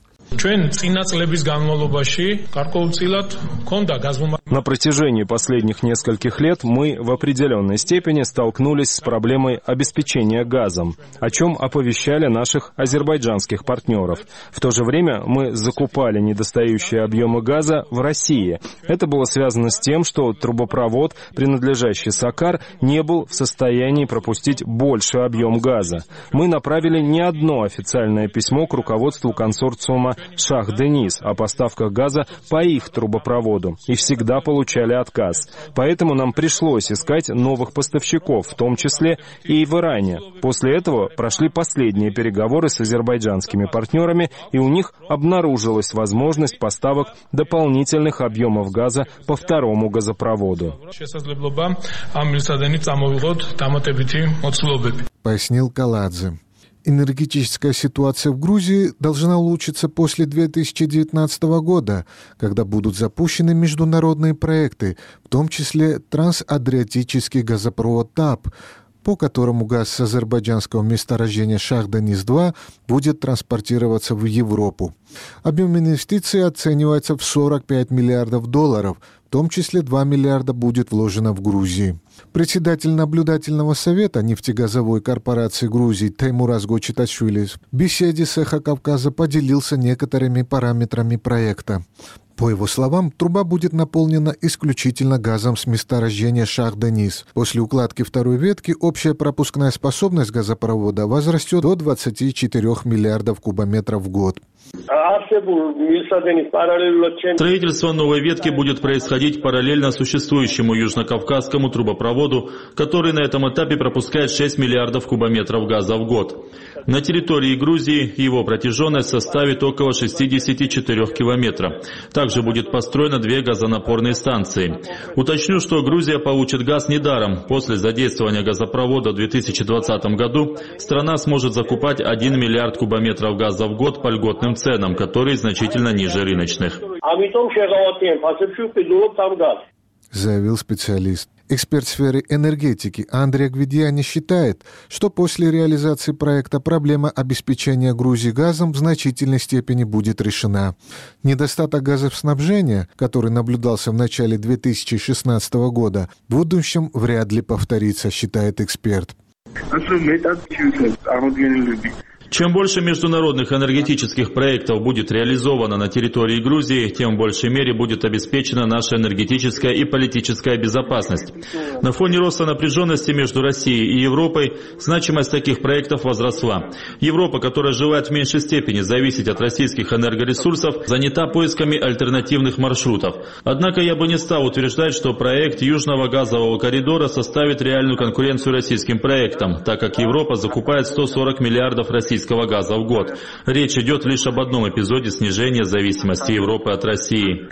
На протяжении последних нескольких лет мы в определенной степени столкнулись с проблемой обеспечения газом, о чем оповещали наших азербайджанских партнеров. В то же время мы закупали недостающие объемы газа в России. Это было связано с тем, что трубопровод, принадлежащий Сакар, не был в состоянии пропустить больший объем газа. Мы направили не одно официальное письмо к руководству консорциума Шах-Денис о поставках газа по их трубопроводу и всегда получали отказ. Поэтому нам пришлось искать новых поставщиков, в том числе и в Иране. После этого прошли последние переговоры с азербайджанскими партнерами, и у них обнаружилась возможность поставок дополнительных объемов газа по второму газопроводу. Пояснил Каладзе. Энергетическая ситуация в Грузии должна улучшиться после 2019 года, когда будут запущены международные проекты, в том числе трансадриатический газопровод ТАП, по которому газ с азербайджанского месторождения Шах-Денис-2 будет транспортироваться в Европу. Объем инвестиций оценивается в 45 миллиардов долларов, в том числе 2 миллиарда будет вложено в Грузию. Председатель наблюдательного совета нефтегазовой корпорации Грузии Теймураз Гочиташвили в беседе с «Эхо Кавказа» поделился некоторыми параметрами проекта. По его словам, труба будет наполнена исключительно газом с месторождения Шах-Денис. После укладки второй ветки общая пропускная способность газопровода возрастет до 24 миллиардов кубометров в год. Строительство новой ветки будет происходить параллельно существующему южнокавказскому трубопроводу, который на этом этапе пропускает 6 миллиардов кубометров газа в год. На территории Грузии его протяженность составит около 64 километра. Также будет построено 2 газонапорные станции. Уточню, что Грузия получит газ недаром. После задействования газопровода в 2020 году страна сможет закупать 1 миллиард кубометров газа в год по льготным ценам, которые значительно ниже рыночных. Заявил специалист. Эксперт в сфере энергетики Андрей Гвидьяни считает, что после реализации проекта проблема обеспечения Грузии газом в значительной степени будет решена. Недостаток газоснабжения, который наблюдался в начале 2016 года, в будущем вряд ли повторится, считает эксперт. Чем больше международных энергетических проектов будет реализовано на территории Грузии, тем в большей мере будет обеспечена наша энергетическая и политическая безопасность. На фоне роста напряженности между Россией и Европой значимость таких проектов возросла. Европа, которая желает в меньшей степени зависеть от российских энергоресурсов, занята поисками альтернативных маршрутов. Однако я бы не стал утверждать, что проект Южного газового коридора составит реальную конкуренцию российским проектам, так как Европа закупает 140 миллиардов российских газа в год. Речь идет лишь об одном эпизоде снижения зависимости Европы от России.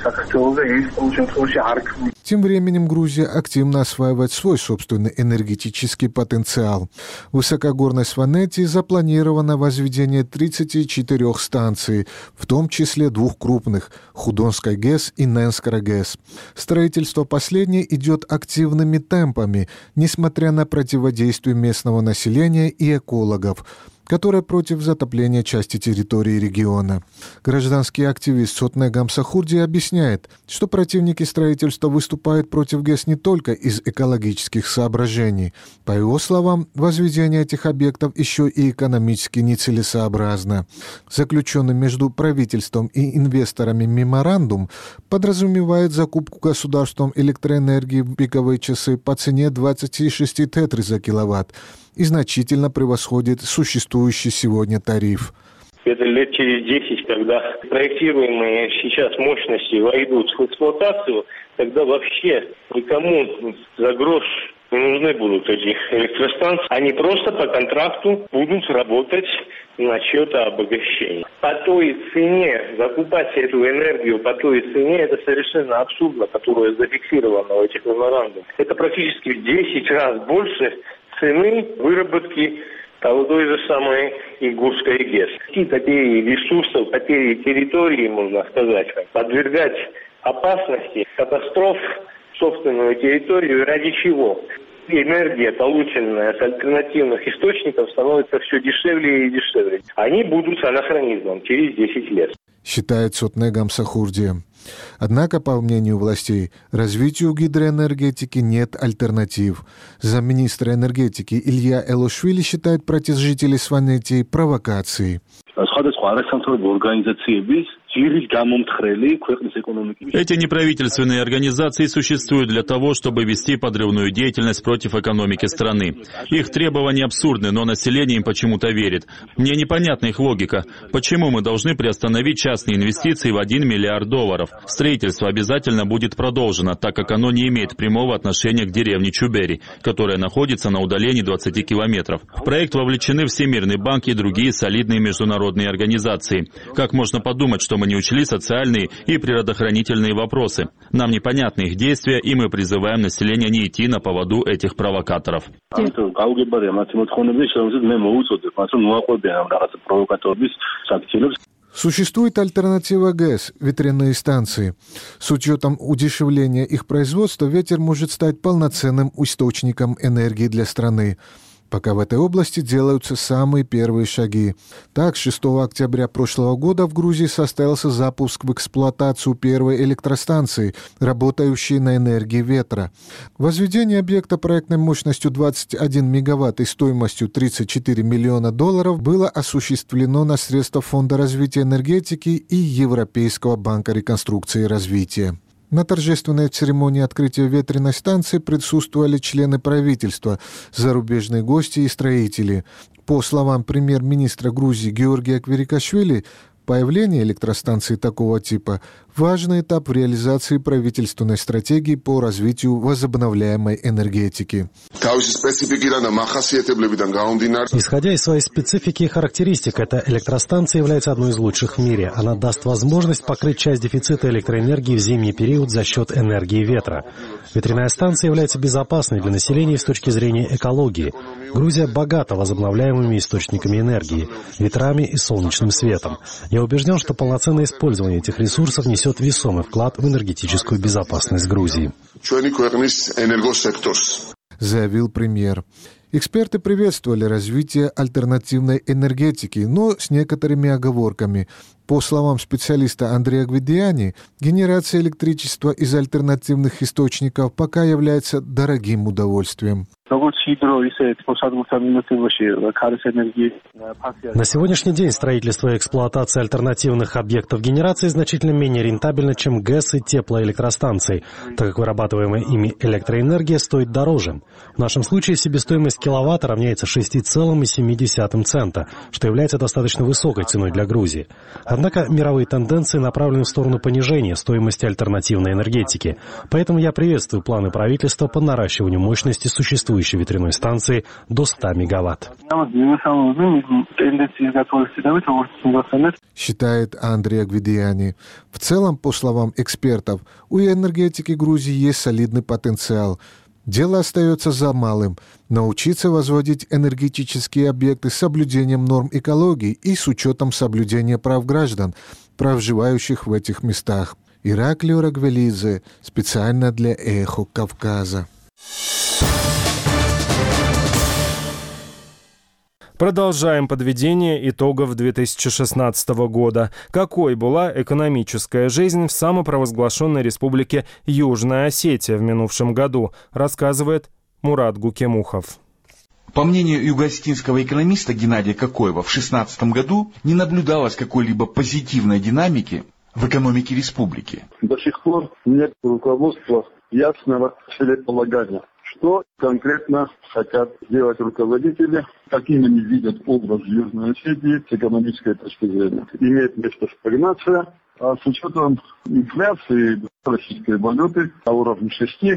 Тем временем Грузия активно осваивает свой собственный энергетический потенциал. В высокогорной Сванетии запланировано возведение 34 станций, в том числе 2 крупных – Худонской ГЭС и Ненскара ГЭС. Строительство последней идет активными темпами, несмотря на противодействие местного населения и экологов. которая против затопления части территории региона. Гражданский активист Сотне Гамсахурди объясняет, что противники строительства выступают против ГЭС не только из экологических соображений. По его словам, возведение этих объектов еще и экономически нецелесообразно. Заключенный между правительством и инвесторами меморандум подразумевает закупку государством электроэнергии в пиковые часы по цене 26 тетры за киловатт и значительно превосходит существующий сегодня тариф. Это лет через 10, когда проектируемые сейчас мощности войдут в эксплуатацию, тогда вообще никому за грош не нужны будут эти электростанции. Они просто по контракту будут работать на счет обогащения. По той цене, закупать эту энергию по той цене, это совершенно абсурдно, которая зафиксирована в этих меморандумах. Это практически в 10 раз больше цены выработки той же самой Ингушской ГЭС. И потери ресурсов, потери территории, можно сказать, подвергать опасности, катастроф собственную территорию, ради чего? Энергия, полученная с альтернативных источников, становится все дешевле и дешевле. Они будут анахронизмом через 10 лет. Считает Сотне Гамсахурди. Однако, по мнению властей, развитию гидроэнергетики нет альтернатив. Замминистра энергетики Илья Элошвили считает протест жителей Сванетии провокацией. Эти неправительственные организации существуют для того, чтобы вести подрывную деятельность против экономики страны. Их требования абсурдны, но население им почему-то верит. Мне непонятна их логика. Почему мы должны приостановить частные инвестиции в $1 миллиард? Строительство обязательно будет продолжено, так как оно не имеет прямого отношения к деревне Чубери, которая находится на удалении 20 километров. В проект вовлечены Всемирный банк и другие солидные международные организации. Как можно подумать, что мы не учли социальные и природоохранительные вопросы? Нам непонятны их действия, и мы призываем население не идти на поводу этих провокаторов. Существует альтернатива ГЭС – ветряные станции. С учетом удешевления их производства ветер может стать полноценным источником энергии для страны. Пока в этой области делаются самые первые шаги. Так, 6 октября прошлого года в Грузии состоялся запуск в эксплуатацию первой электростанции, работающей на энергии ветра. Возведение объекта проектной мощностью 21 мегаватт и стоимостью $34 миллиона было осуществлено на средства Фонда развития энергетики и Европейского банка реконструкции и развития. На торжественной церемонии открытия ветряной станции присутствовали члены правительства, зарубежные гости и строители. По словам премьер-министра Грузии Георгия Квирикашвили, появление электростанции такого типа – важный этап в реализации правительственной стратегии по развитию возобновляемой энергетики. Исходя из своей специфики и характеристик, эта электростанция является одной из лучших в мире. Она даст возможность покрыть часть дефицита электроэнергии в зимний период за счет энергии ветра. Ветряная станция является безопасной для населения с точки зрения экологии. Грузия богата возобновляемыми источниками энергии, ветрами и солнечным светом. Я убежден, что полноценное использование этих ресурсов несет весомый вклад в энергетическую безопасность Грузии. Заявил премьер. Эксперты приветствовали развитие альтернативной энергетики, но с некоторыми оговорками. По словам специалиста Андрея Гвидиани, генерация электричества из альтернативных источников пока является дорогим удовольствием. На сегодняшний день строительство и эксплуатация альтернативных объектов генерации значительно менее рентабельно, чем ГЭС и теплоэлектростанции, так как вырабатываемая ими электроэнергия стоит дороже. В нашем случае себестоимость киловатта равняется 6,7 цента, что является достаточно высокой ценой для Грузии. Однако мировые тенденции направлены в сторону понижения стоимости альтернативной энергетики. Поэтому я приветствую планы правительства по наращиванию мощности существующей ветряной станции до 100 мегаватт. Считает Андрей Гвидиани. В целом, по словам экспертов, у энергетики Грузии есть солидный потенциал. Дело остается за малым – научиться возводить энергетические объекты с соблюдением норм экологии и с учетом соблюдения прав граждан, проживающих в этих местах. Ираклио Рагвелидзе, специально для «Эхо Кавказа». Продолжаем подведение итогов 2016 года. Какой была экономическая жизнь в самопровозглашенной республике Южная Осетия в минувшем году, рассказывает Мурат Гукемухов. По мнению юго-осетинского экономиста Геннадия Кокоева, в 2016 году не наблюдалось какой-либо позитивной динамики в экономике республики. До сих пор нет руководства ясного целеполагания. Что конкретно хотят делать руководители, каким они видят образ Южной Осетии с экономической точки зрения. Имеет место стагнация, а с учетом инфляции российской валюты на уровне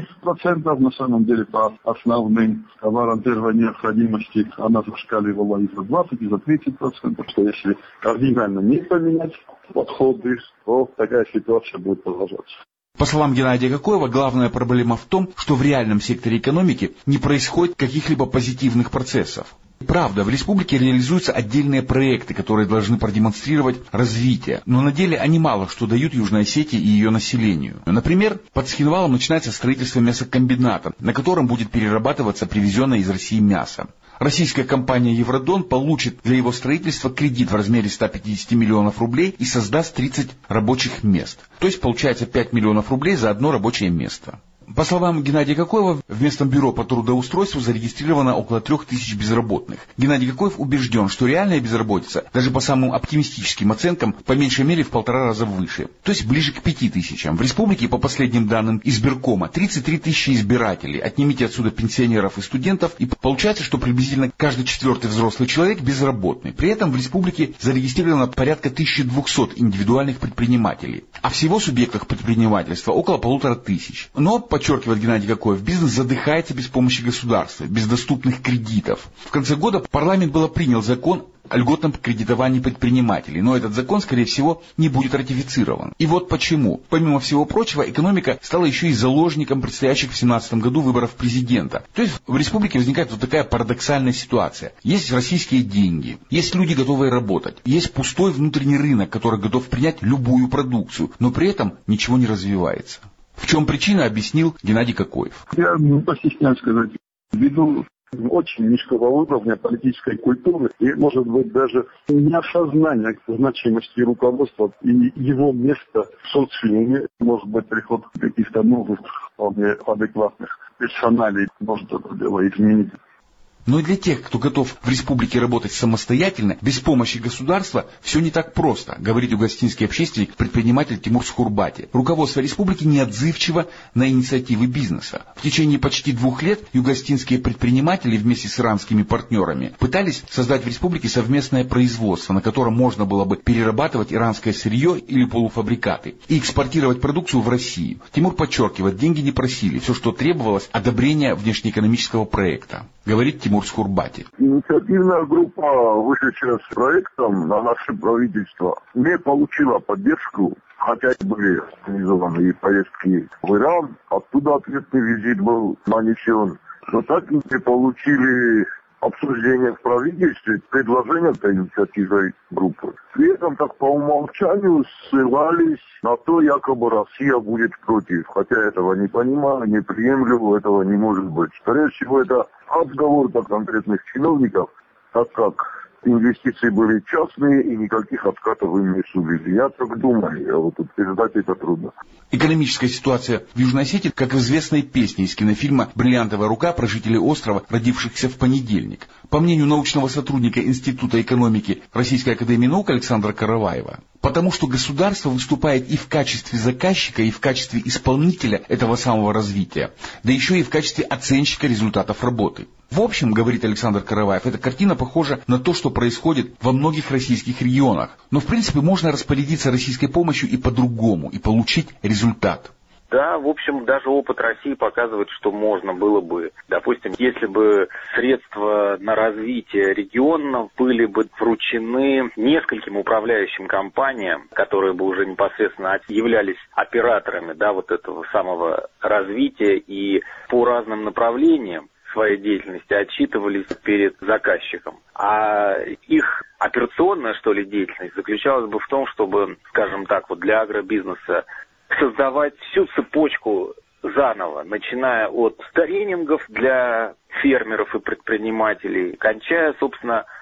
6%, на самом деле по основным товарам первой необходимости она зашкаливала и за 20, и за 30%, что если кардинально не поменять подходы, то такая ситуация будет продолжаться. По словам Геннадия Кокоева, главная проблема в том, что в реальном секторе экономики не происходит каких-либо позитивных процессов. Правда, в республике реализуются отдельные проекты, которые должны продемонстрировать развитие, но на деле они мало что дают Южной Осетии и ее населению. Например, под Схинвалом начинается строительство мясокомбината, на котором будет перерабатываться привезенное из России мясо. Российская компания «Евродон» получит для его строительства кредит в размере 150 миллионов рублей и создаст 30 рабочих мест. То есть получается 5 миллионов рублей за одно рабочее место. По словам Геннадия Кокоева, в местном бюро по трудоустройству зарегистрировано около 3000 безработных. Геннадий Кокоев убежден, что реальная безработица, даже по самым оптимистическим оценкам, по меньшей мере в 1,5 раза выше, то есть ближе к 5000. В республике, по последним данным избиркома, 33 тысячи избирателей. Отнимите отсюда пенсионеров и студентов, и получается, что приблизительно каждый 4-й взрослый человек безработный. При этом в республике зарегистрировано порядка 1200 индивидуальных предпринимателей, а всего субъектов предпринимательства около 1500. Но, подчеркивает Геннадий Кокоев, бизнес задыхается без помощи государства, без доступных кредитов. В конце года парламент принял закон о льготном кредитовании предпринимателей, но этот закон, скорее всего, не будет ратифицирован. И вот почему. Помимо всего прочего, экономика стала еще и заложником предстоящих в 2017 году выборов президента. То есть в республике возникает вот такая парадоксальная ситуация. Есть российские деньги, есть люди, готовые работать, есть пустой внутренний рынок, который готов принять любую продукцию, но при этом ничего не развивается. В чем причина, объяснил Геннадий Кокоев. Я не постесняюсь сказать, ввиду очень низкого уровня политической культуры и, может быть, даже неосознания значимости руководства и его места в социуме, может быть, приход каких-то новых, вполне адекватных персоналей может это дело изменить. Но и для тех, кто готов в республике работать самостоятельно, без помощи государства, все не так просто, говорит юго-осетинский общественник, предприниматель Тимур Схурбати. Руководство республики неотзывчиво на инициативы бизнеса. В течение почти 2 лет юго-осетинские предприниматели вместе с иранскими партнерами пытались создать в республике совместное производство, на котором можно было бы перерабатывать иранское сырье или полуфабрикаты и экспортировать продукцию в Россию. Тимур подчеркивает, деньги не просили, все, что требовалось, одобрение внешнеэкономического проекта, говорит Тимур Схурбати. Инициативная группа, вышедшая с проектом на наше правительство, не получила поддержку, хотя и были организованы и поездки в Иран, оттуда ответный визит был нанесен, но так и не получили обсуждение в правительстве предложения этой инициативной группы. При этом так по умолчанию ссылались на то, якобы Россия будет против. Хотя этого не понимаю, не приемлю, этого не может быть. Скорее всего, это отговорка конкретных чиновников, так как инвестиции были частные и никаких откатов им не сулили. Я так думаю, а вот тут передать это трудно. Экономическая ситуация в Южной Осетии, как в известной песне из кинофильма «Бриллиантовая рука» про жителей острова, родившихся в понедельник. По мнению научного сотрудника Института экономики Российской академии наук Александра Караваева, потому что государство выступает и в качестве заказчика, и в качестве исполнителя этого самого развития, да еще и в качестве оценщика результатов работы. В общем, говорит Александр Караваев, эта картина похожа на то, что происходит во многих российских регионах. Но в принципе можно распорядиться российской помощью и по-другому, и получить результат. Да, в общем, даже опыт России показывает, что можно было бы, допустим, если бы средства на развитие региона были бы вручены нескольким управляющим компаниям, которые бы уже непосредственно являлись операторами, да, вот этого самого развития и по разным направлениям своей деятельности отчитывались перед заказчиком. А их операционная, что ли, деятельность заключалась бы в том, чтобы, скажем так, вот для агробизнеса создавать всю цепочку заново, начиная от тренингов для фермеров и предпринимателей, кончая, собственно,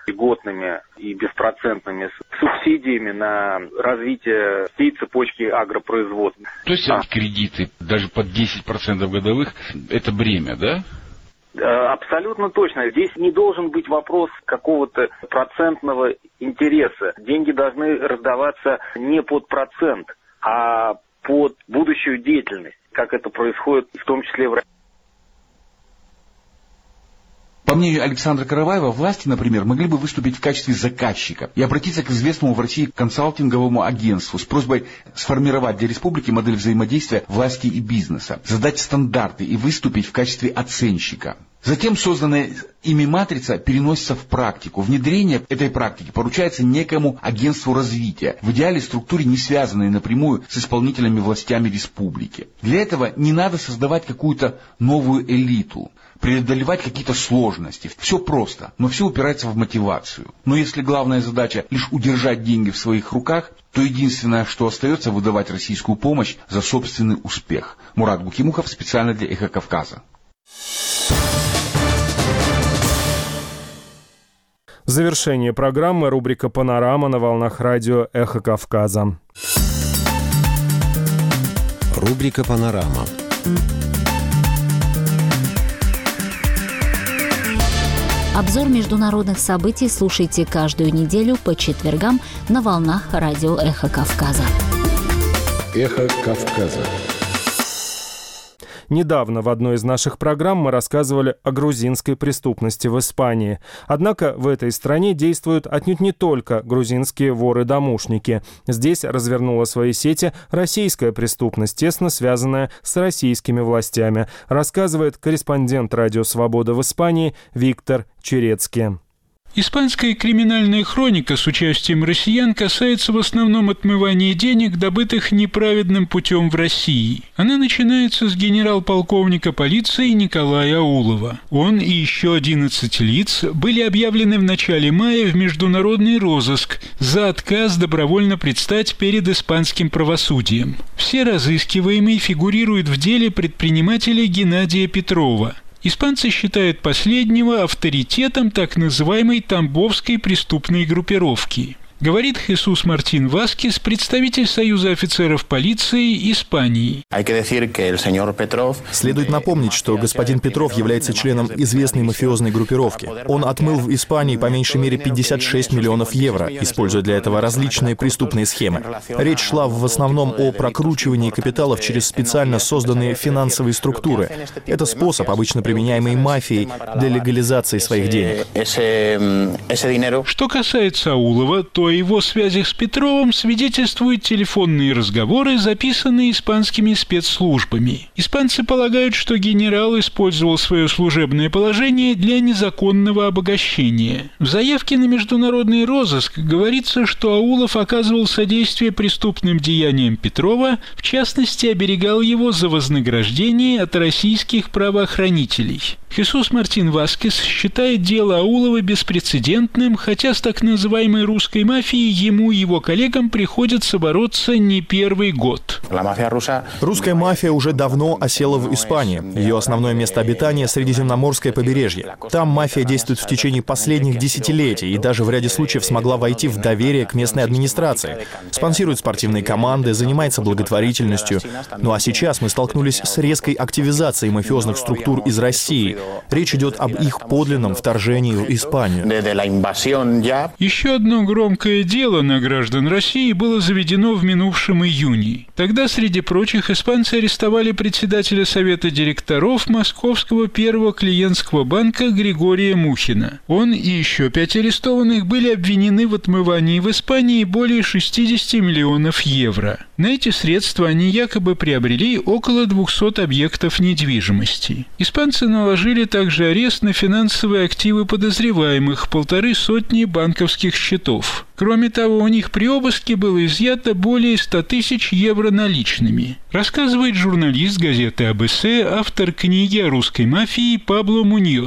льготными и беспроцентными субсидиями на развитие всей цепочки агропроизводства. То есть кредиты даже под 10% годовых – это бремя, да? Абсолютно точно. Здесь не должен быть вопрос какого-то процентного интереса. Деньги должны раздаваться не под процент, а под будущую деятельность, как это происходит в том числе в России. По мнению Александра Караваева, власти, например, могли бы выступить в качестве заказчика и обратиться к известному в России консалтинговому агентству с просьбой сформировать для республики модель взаимодействия власти и бизнеса, задать стандарты и выступить в качестве оценщика. Затем созданная ими матрица переносится в практику. Внедрение этой практики поручается некому агентству развития, в идеале структуре, не связанной напрямую с исполнительными властями республики. Для этого не надо создавать какую-то новую элиту, преодолевать какие-то сложности. Все просто, но все упирается в мотивацию. Но если главная задача лишь удержать деньги в своих руках, то единственное, что остается, выдавать российскую помощь за собственный успех. Мурат Бухимухов специально для «Эхо Кавказа». В завершении программы рубрика «Панорама» на волнах радио «Эхо Кавказа». Рубрика «Панорама». Обзор международных событий слушайте каждую неделю по четвергам на волнах радио «Эхо Кавказа». «Эхо Кавказа». Недавно в одной из наших программ мы рассказывали о грузинской преступности в Испании. Однако в этой стране действуют отнюдь не только грузинские воры-домушники. Здесь развернула свои сети российская преступность, тесно связанная с российскими властями, рассказывает корреспондент «Радио Свобода» в Испании Виктор Черецкий. Испанская криминальная хроника с участием россиян касается в основном отмывания денег, добытых неправедным путем в России. Она начинается с генерал-полковника полиции Николая Аулова. Он и еще 11 лиц были объявлены в начале мая в международный розыск за отказ добровольно предстать перед испанским правосудием. Все разыскиваемые фигурируют в деле предпринимателя Геннадия Петрова. Испанцы считают последнего авторитетом так называемой тамбовской преступной группировки. Говорит Хесус Мартин Васкес, представитель Союза офицеров полиции Испании. Следует напомнить, что господин Петров является членом известной мафиозной группировки. Он отмыл в Испании по меньшей мере 56 миллионов евро, используя для этого различные преступные схемы. Речь шла в основном о прокручивании капиталов через специально созданные финансовые структуры. Это способ, обычно применяемый мафией для легализации своих денег. Что касается Аулова, то о его связях с Петровым свидетельствуют телефонные разговоры, записанные испанскими спецслужбами. Испанцы полагают, что генерал использовал свое служебное положение для незаконного обогащения. В заявке на международный розыск говорится, что Аулов оказывал содействие преступным деяниям Петрова, в частности, оберегал его за вознаграждение от российских правоохранителей. Хесус Мартин Васкес считает дело Аулова беспрецедентным, хотя с так называемой русской мафией ему и его коллегам приходится бороться не первый год. Русская мафия уже давно осела в Испании. Ее основное место обитания – Средиземноморское побережье. Там мафия действует в течение последних десятилетий и даже в ряде случаев смогла войти в доверие к местной администрации. Спонсирует спортивные команды, занимается благотворительностью. Ну а сейчас мы столкнулись с резкой активизацией мафиозных структур из России. Речь идет об их подлинном вторжении в Испанию. Еще одно громкое дело на граждан России было заведено в минувшем июне. Тогда, среди прочих, испанцы арестовали председателя Совета директоров Московского первого клиентского банка Григория Мухина. Он и еще 5 арестованных были обвинены в отмывании в Испании более 60 миллионов евро. На эти средства они якобы приобрели около 200 объектов недвижимости. Испанцы наложили также арест на финансовые активы подозреваемых, 150 банковских счетов. Кроме того, у них при обыске было изъято более 100 тысяч евро наличными. Рассказывает журналист газеты АБС, автор книги о русской мафии Пабло Муньос.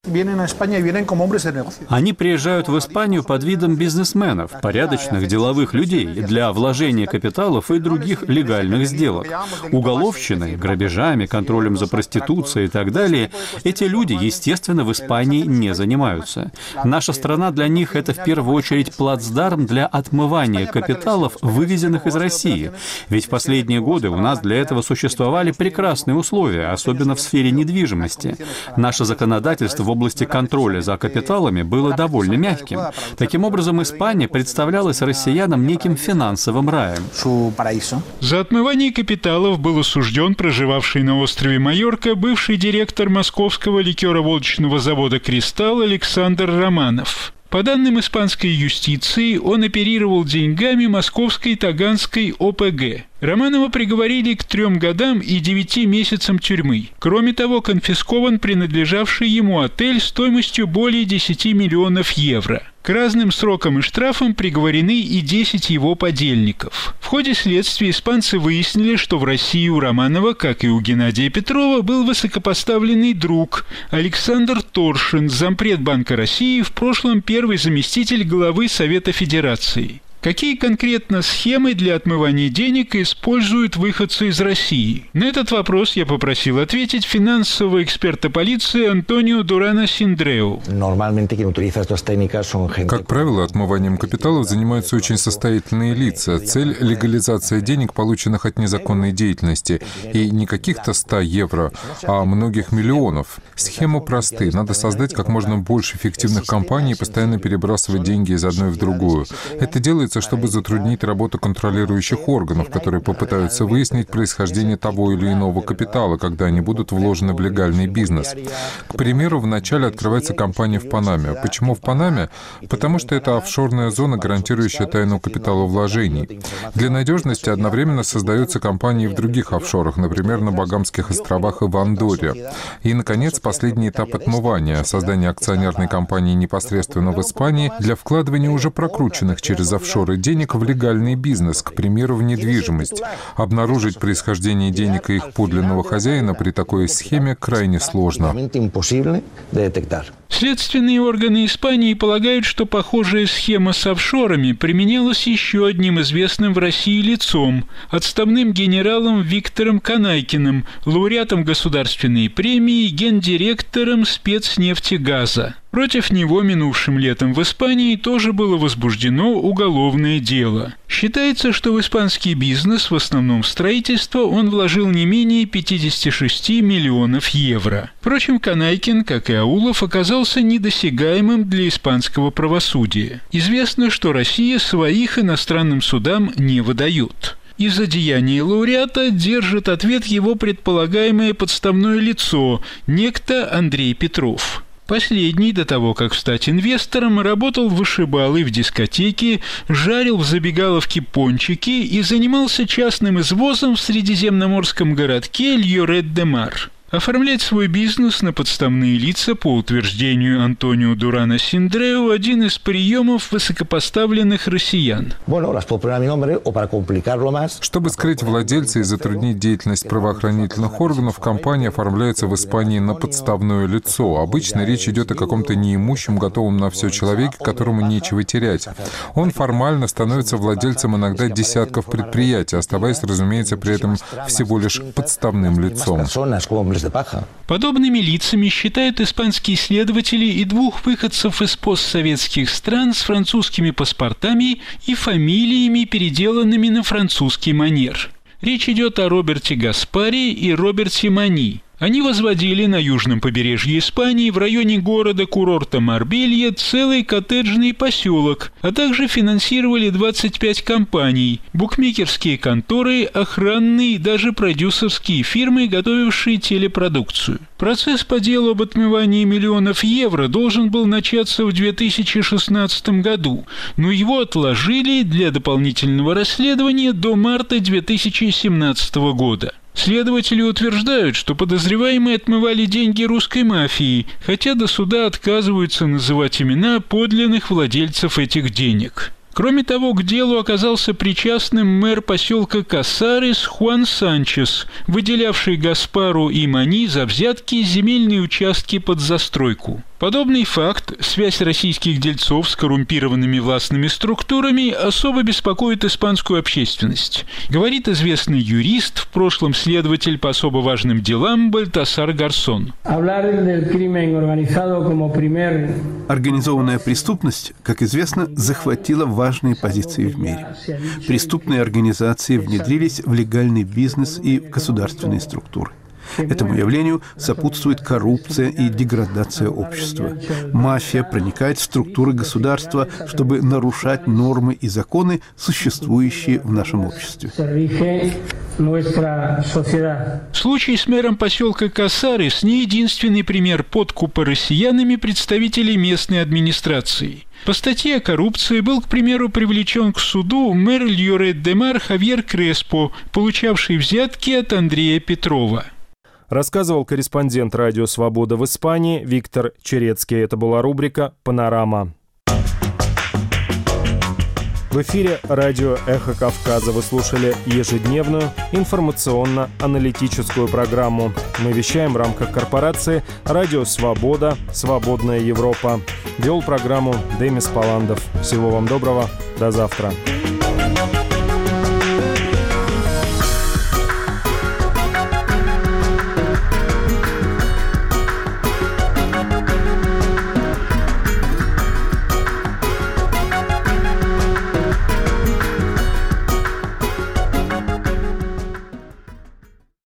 Они приезжают в Испанию под видом бизнесменов, порядочных деловых людей для вложения капиталов и других легальных сделок. Уголовщиной, грабежами, контролем за проституцией и так далее эти люди, естественно, в Испании не занимаются. Наша страна для них — это в первую очередь плацдарм для отмывания капиталов, вывезенных из России. Ведь в последние годы у нас для этого существовали прекрасные условия, особенно в сфере недвижимости. Наше законодательство в области контроля за капиталами было довольно мягким. Таким образом, Испания представлялась россиянам неким финансовым раем. За отмывание капиталов был осужден проживавший на острове Майорка бывший директор московского ликероводочного завода «Кристалл» Александр Романов. По данным испанской юстиции, он оперировал деньгами московской Таганской ОПГ. Романова приговорили к 3 годам и 9 месяцам тюрьмы. Кроме того, конфискован принадлежавший ему отель стоимостью более 10 миллионов евро. К разным срокам и штрафам приговорены и 10 его подельников. В ходе следствия испанцы выяснили, что в России у Романова, как и у Геннадия Петрова, был высокопоставленный друг Александр Торшин, зампред Банка России, в прошлом первый заместитель главы Совета Федерации. Какие конкретно схемы для отмывания денег используют выходцы из России? На этот вопрос я попросил ответить финансового эксперта полиции Антонио Дурана Синдреу. Как правило, отмыванием капиталов занимаются очень состоятельные лица. Цель – легализация денег, полученных от незаконной деятельности. И не каких-то 100 евро, а многих миллионов. Схемы просты. Надо создать как можно больше фиктивных компаний и постоянно перебрасывать деньги из одной в другую. Это делается, чтобы затруднить работу контролирующих органов, которые попытаются выяснить происхождение того или иного капитала, когда они будут вложены в легальный бизнес. К примеру, вначале открывается компания в Панаме. Почему в Панаме? Потому что это офшорная зона, гарантирующая тайну капиталовложений. Для надежности одновременно создаются компании в других офшорах, например, на Багамских островах и в Андорре. И, наконец, последний этап отмывания – создание акционерной компании непосредственно в Испании для вкладывания уже прокрученных через офшоры денег в легальный бизнес, к примеру, в недвижимость. Обнаружить происхождение денег и их подлинного хозяина при такой схеме крайне сложно. Следственные органы Испании полагают, что похожая схема с офшорами применялась еще одним известным в России лицом – отставным генералом Виктором Канайкиным, лауреатом государственной премии и гендиректором спецнефтегаза. Против него минувшим летом в Испании тоже было возбуждено уголовное дело. Считается, что в испанский бизнес, в основном строительство, он вложил не менее 56 миллионов евро. Впрочем, Канайкин, как и Аулов, оказался недосягаемым для испанского правосудия. Известно, что Россия своих иностранным судам не выдает. Из-за деяния лауреата держит ответ его предполагаемое подставное лицо, некто Андрей Петров. Последний, до того, как стать инвестором, работал в вышибалы в дискотеке, жарил в забегаловке пончики и занимался частным извозом в средиземноморском городке Льорет-де-Мар. Оформлять свой бизнес на подставные лица, по утверждению Антонио Дурана Синдреу, один из приемов высокопоставленных россиян. Чтобы скрыть владельца и затруднить деятельность правоохранительных органов, компания оформляется в Испании на подставное лицо. Обычно речь идет о каком-то неимущем, готовом на все человеке, которому нечего терять. Он формально становится владельцем иногда десятков предприятий, оставаясь, разумеется, при этом всего лишь подставным лицом. Подобными лицами считают испанские следователи и двух выходцев из постсоветских стран с французскими паспортами и фамилиями, переделанными на французский манер. Речь идет о Роберте Гаспари и Роберте Мани. Они возводили на южном побережье Испании в районе города-курорта Марбелья целый коттеджный поселок, а также финансировали 25 компаний, букмекерские конторы, охранные и даже продюсерские фирмы, готовившие телепродукцию. Процесс по делу об отмывании миллионов евро должен был начаться в 2016 году, но его отложили для дополнительного расследования до марта 2017 года. Следователи утверждают, что подозреваемые отмывали деньги русской мафии, хотя до суда отказываются называть имена подлинных владельцев этих денег. Кроме того, к делу оказался причастным мэр поселка Касарес Хуан Санчес, выделявший Гаспару и Мани за взятки земельные участки под застройку. Подобный факт, связь российских дельцов с коррумпированными властными структурами, особо беспокоит испанскую общественность, говорит известный юрист, в прошлом следователь по особо важным делам Бальтасар Гарсон. Организованная преступность, как известно, захватила важные позиции в мире. Преступные организации внедрились в легальный бизнес и в государственные структуры. Этому явлению сопутствует коррупция и деградация общества. Мафия проникает в структуры государства, чтобы нарушать нормы и законы, существующие в нашем обществе. Случай с мэром поселка Касарес не единственный пример подкупа россиянами представителей местной администрации. По статье о коррупции был, к примеру, привлечен к суду мэр Льорет-де-Мар Хавьер Креспо, получавший взятки от Андрея Петрова. Рассказывал корреспондент «Радио Свобода» в Испании Виктор Черецкий. Это была рубрика «Панорама». В эфире радио «Эхо Кавказа» вы слушали ежедневную информационно-аналитическую программу. Мы вещаем в рамках корпорации «Радио Свобода. Свободная Европа». Вел программу Демис Паландов. Всего вам доброго. До завтра.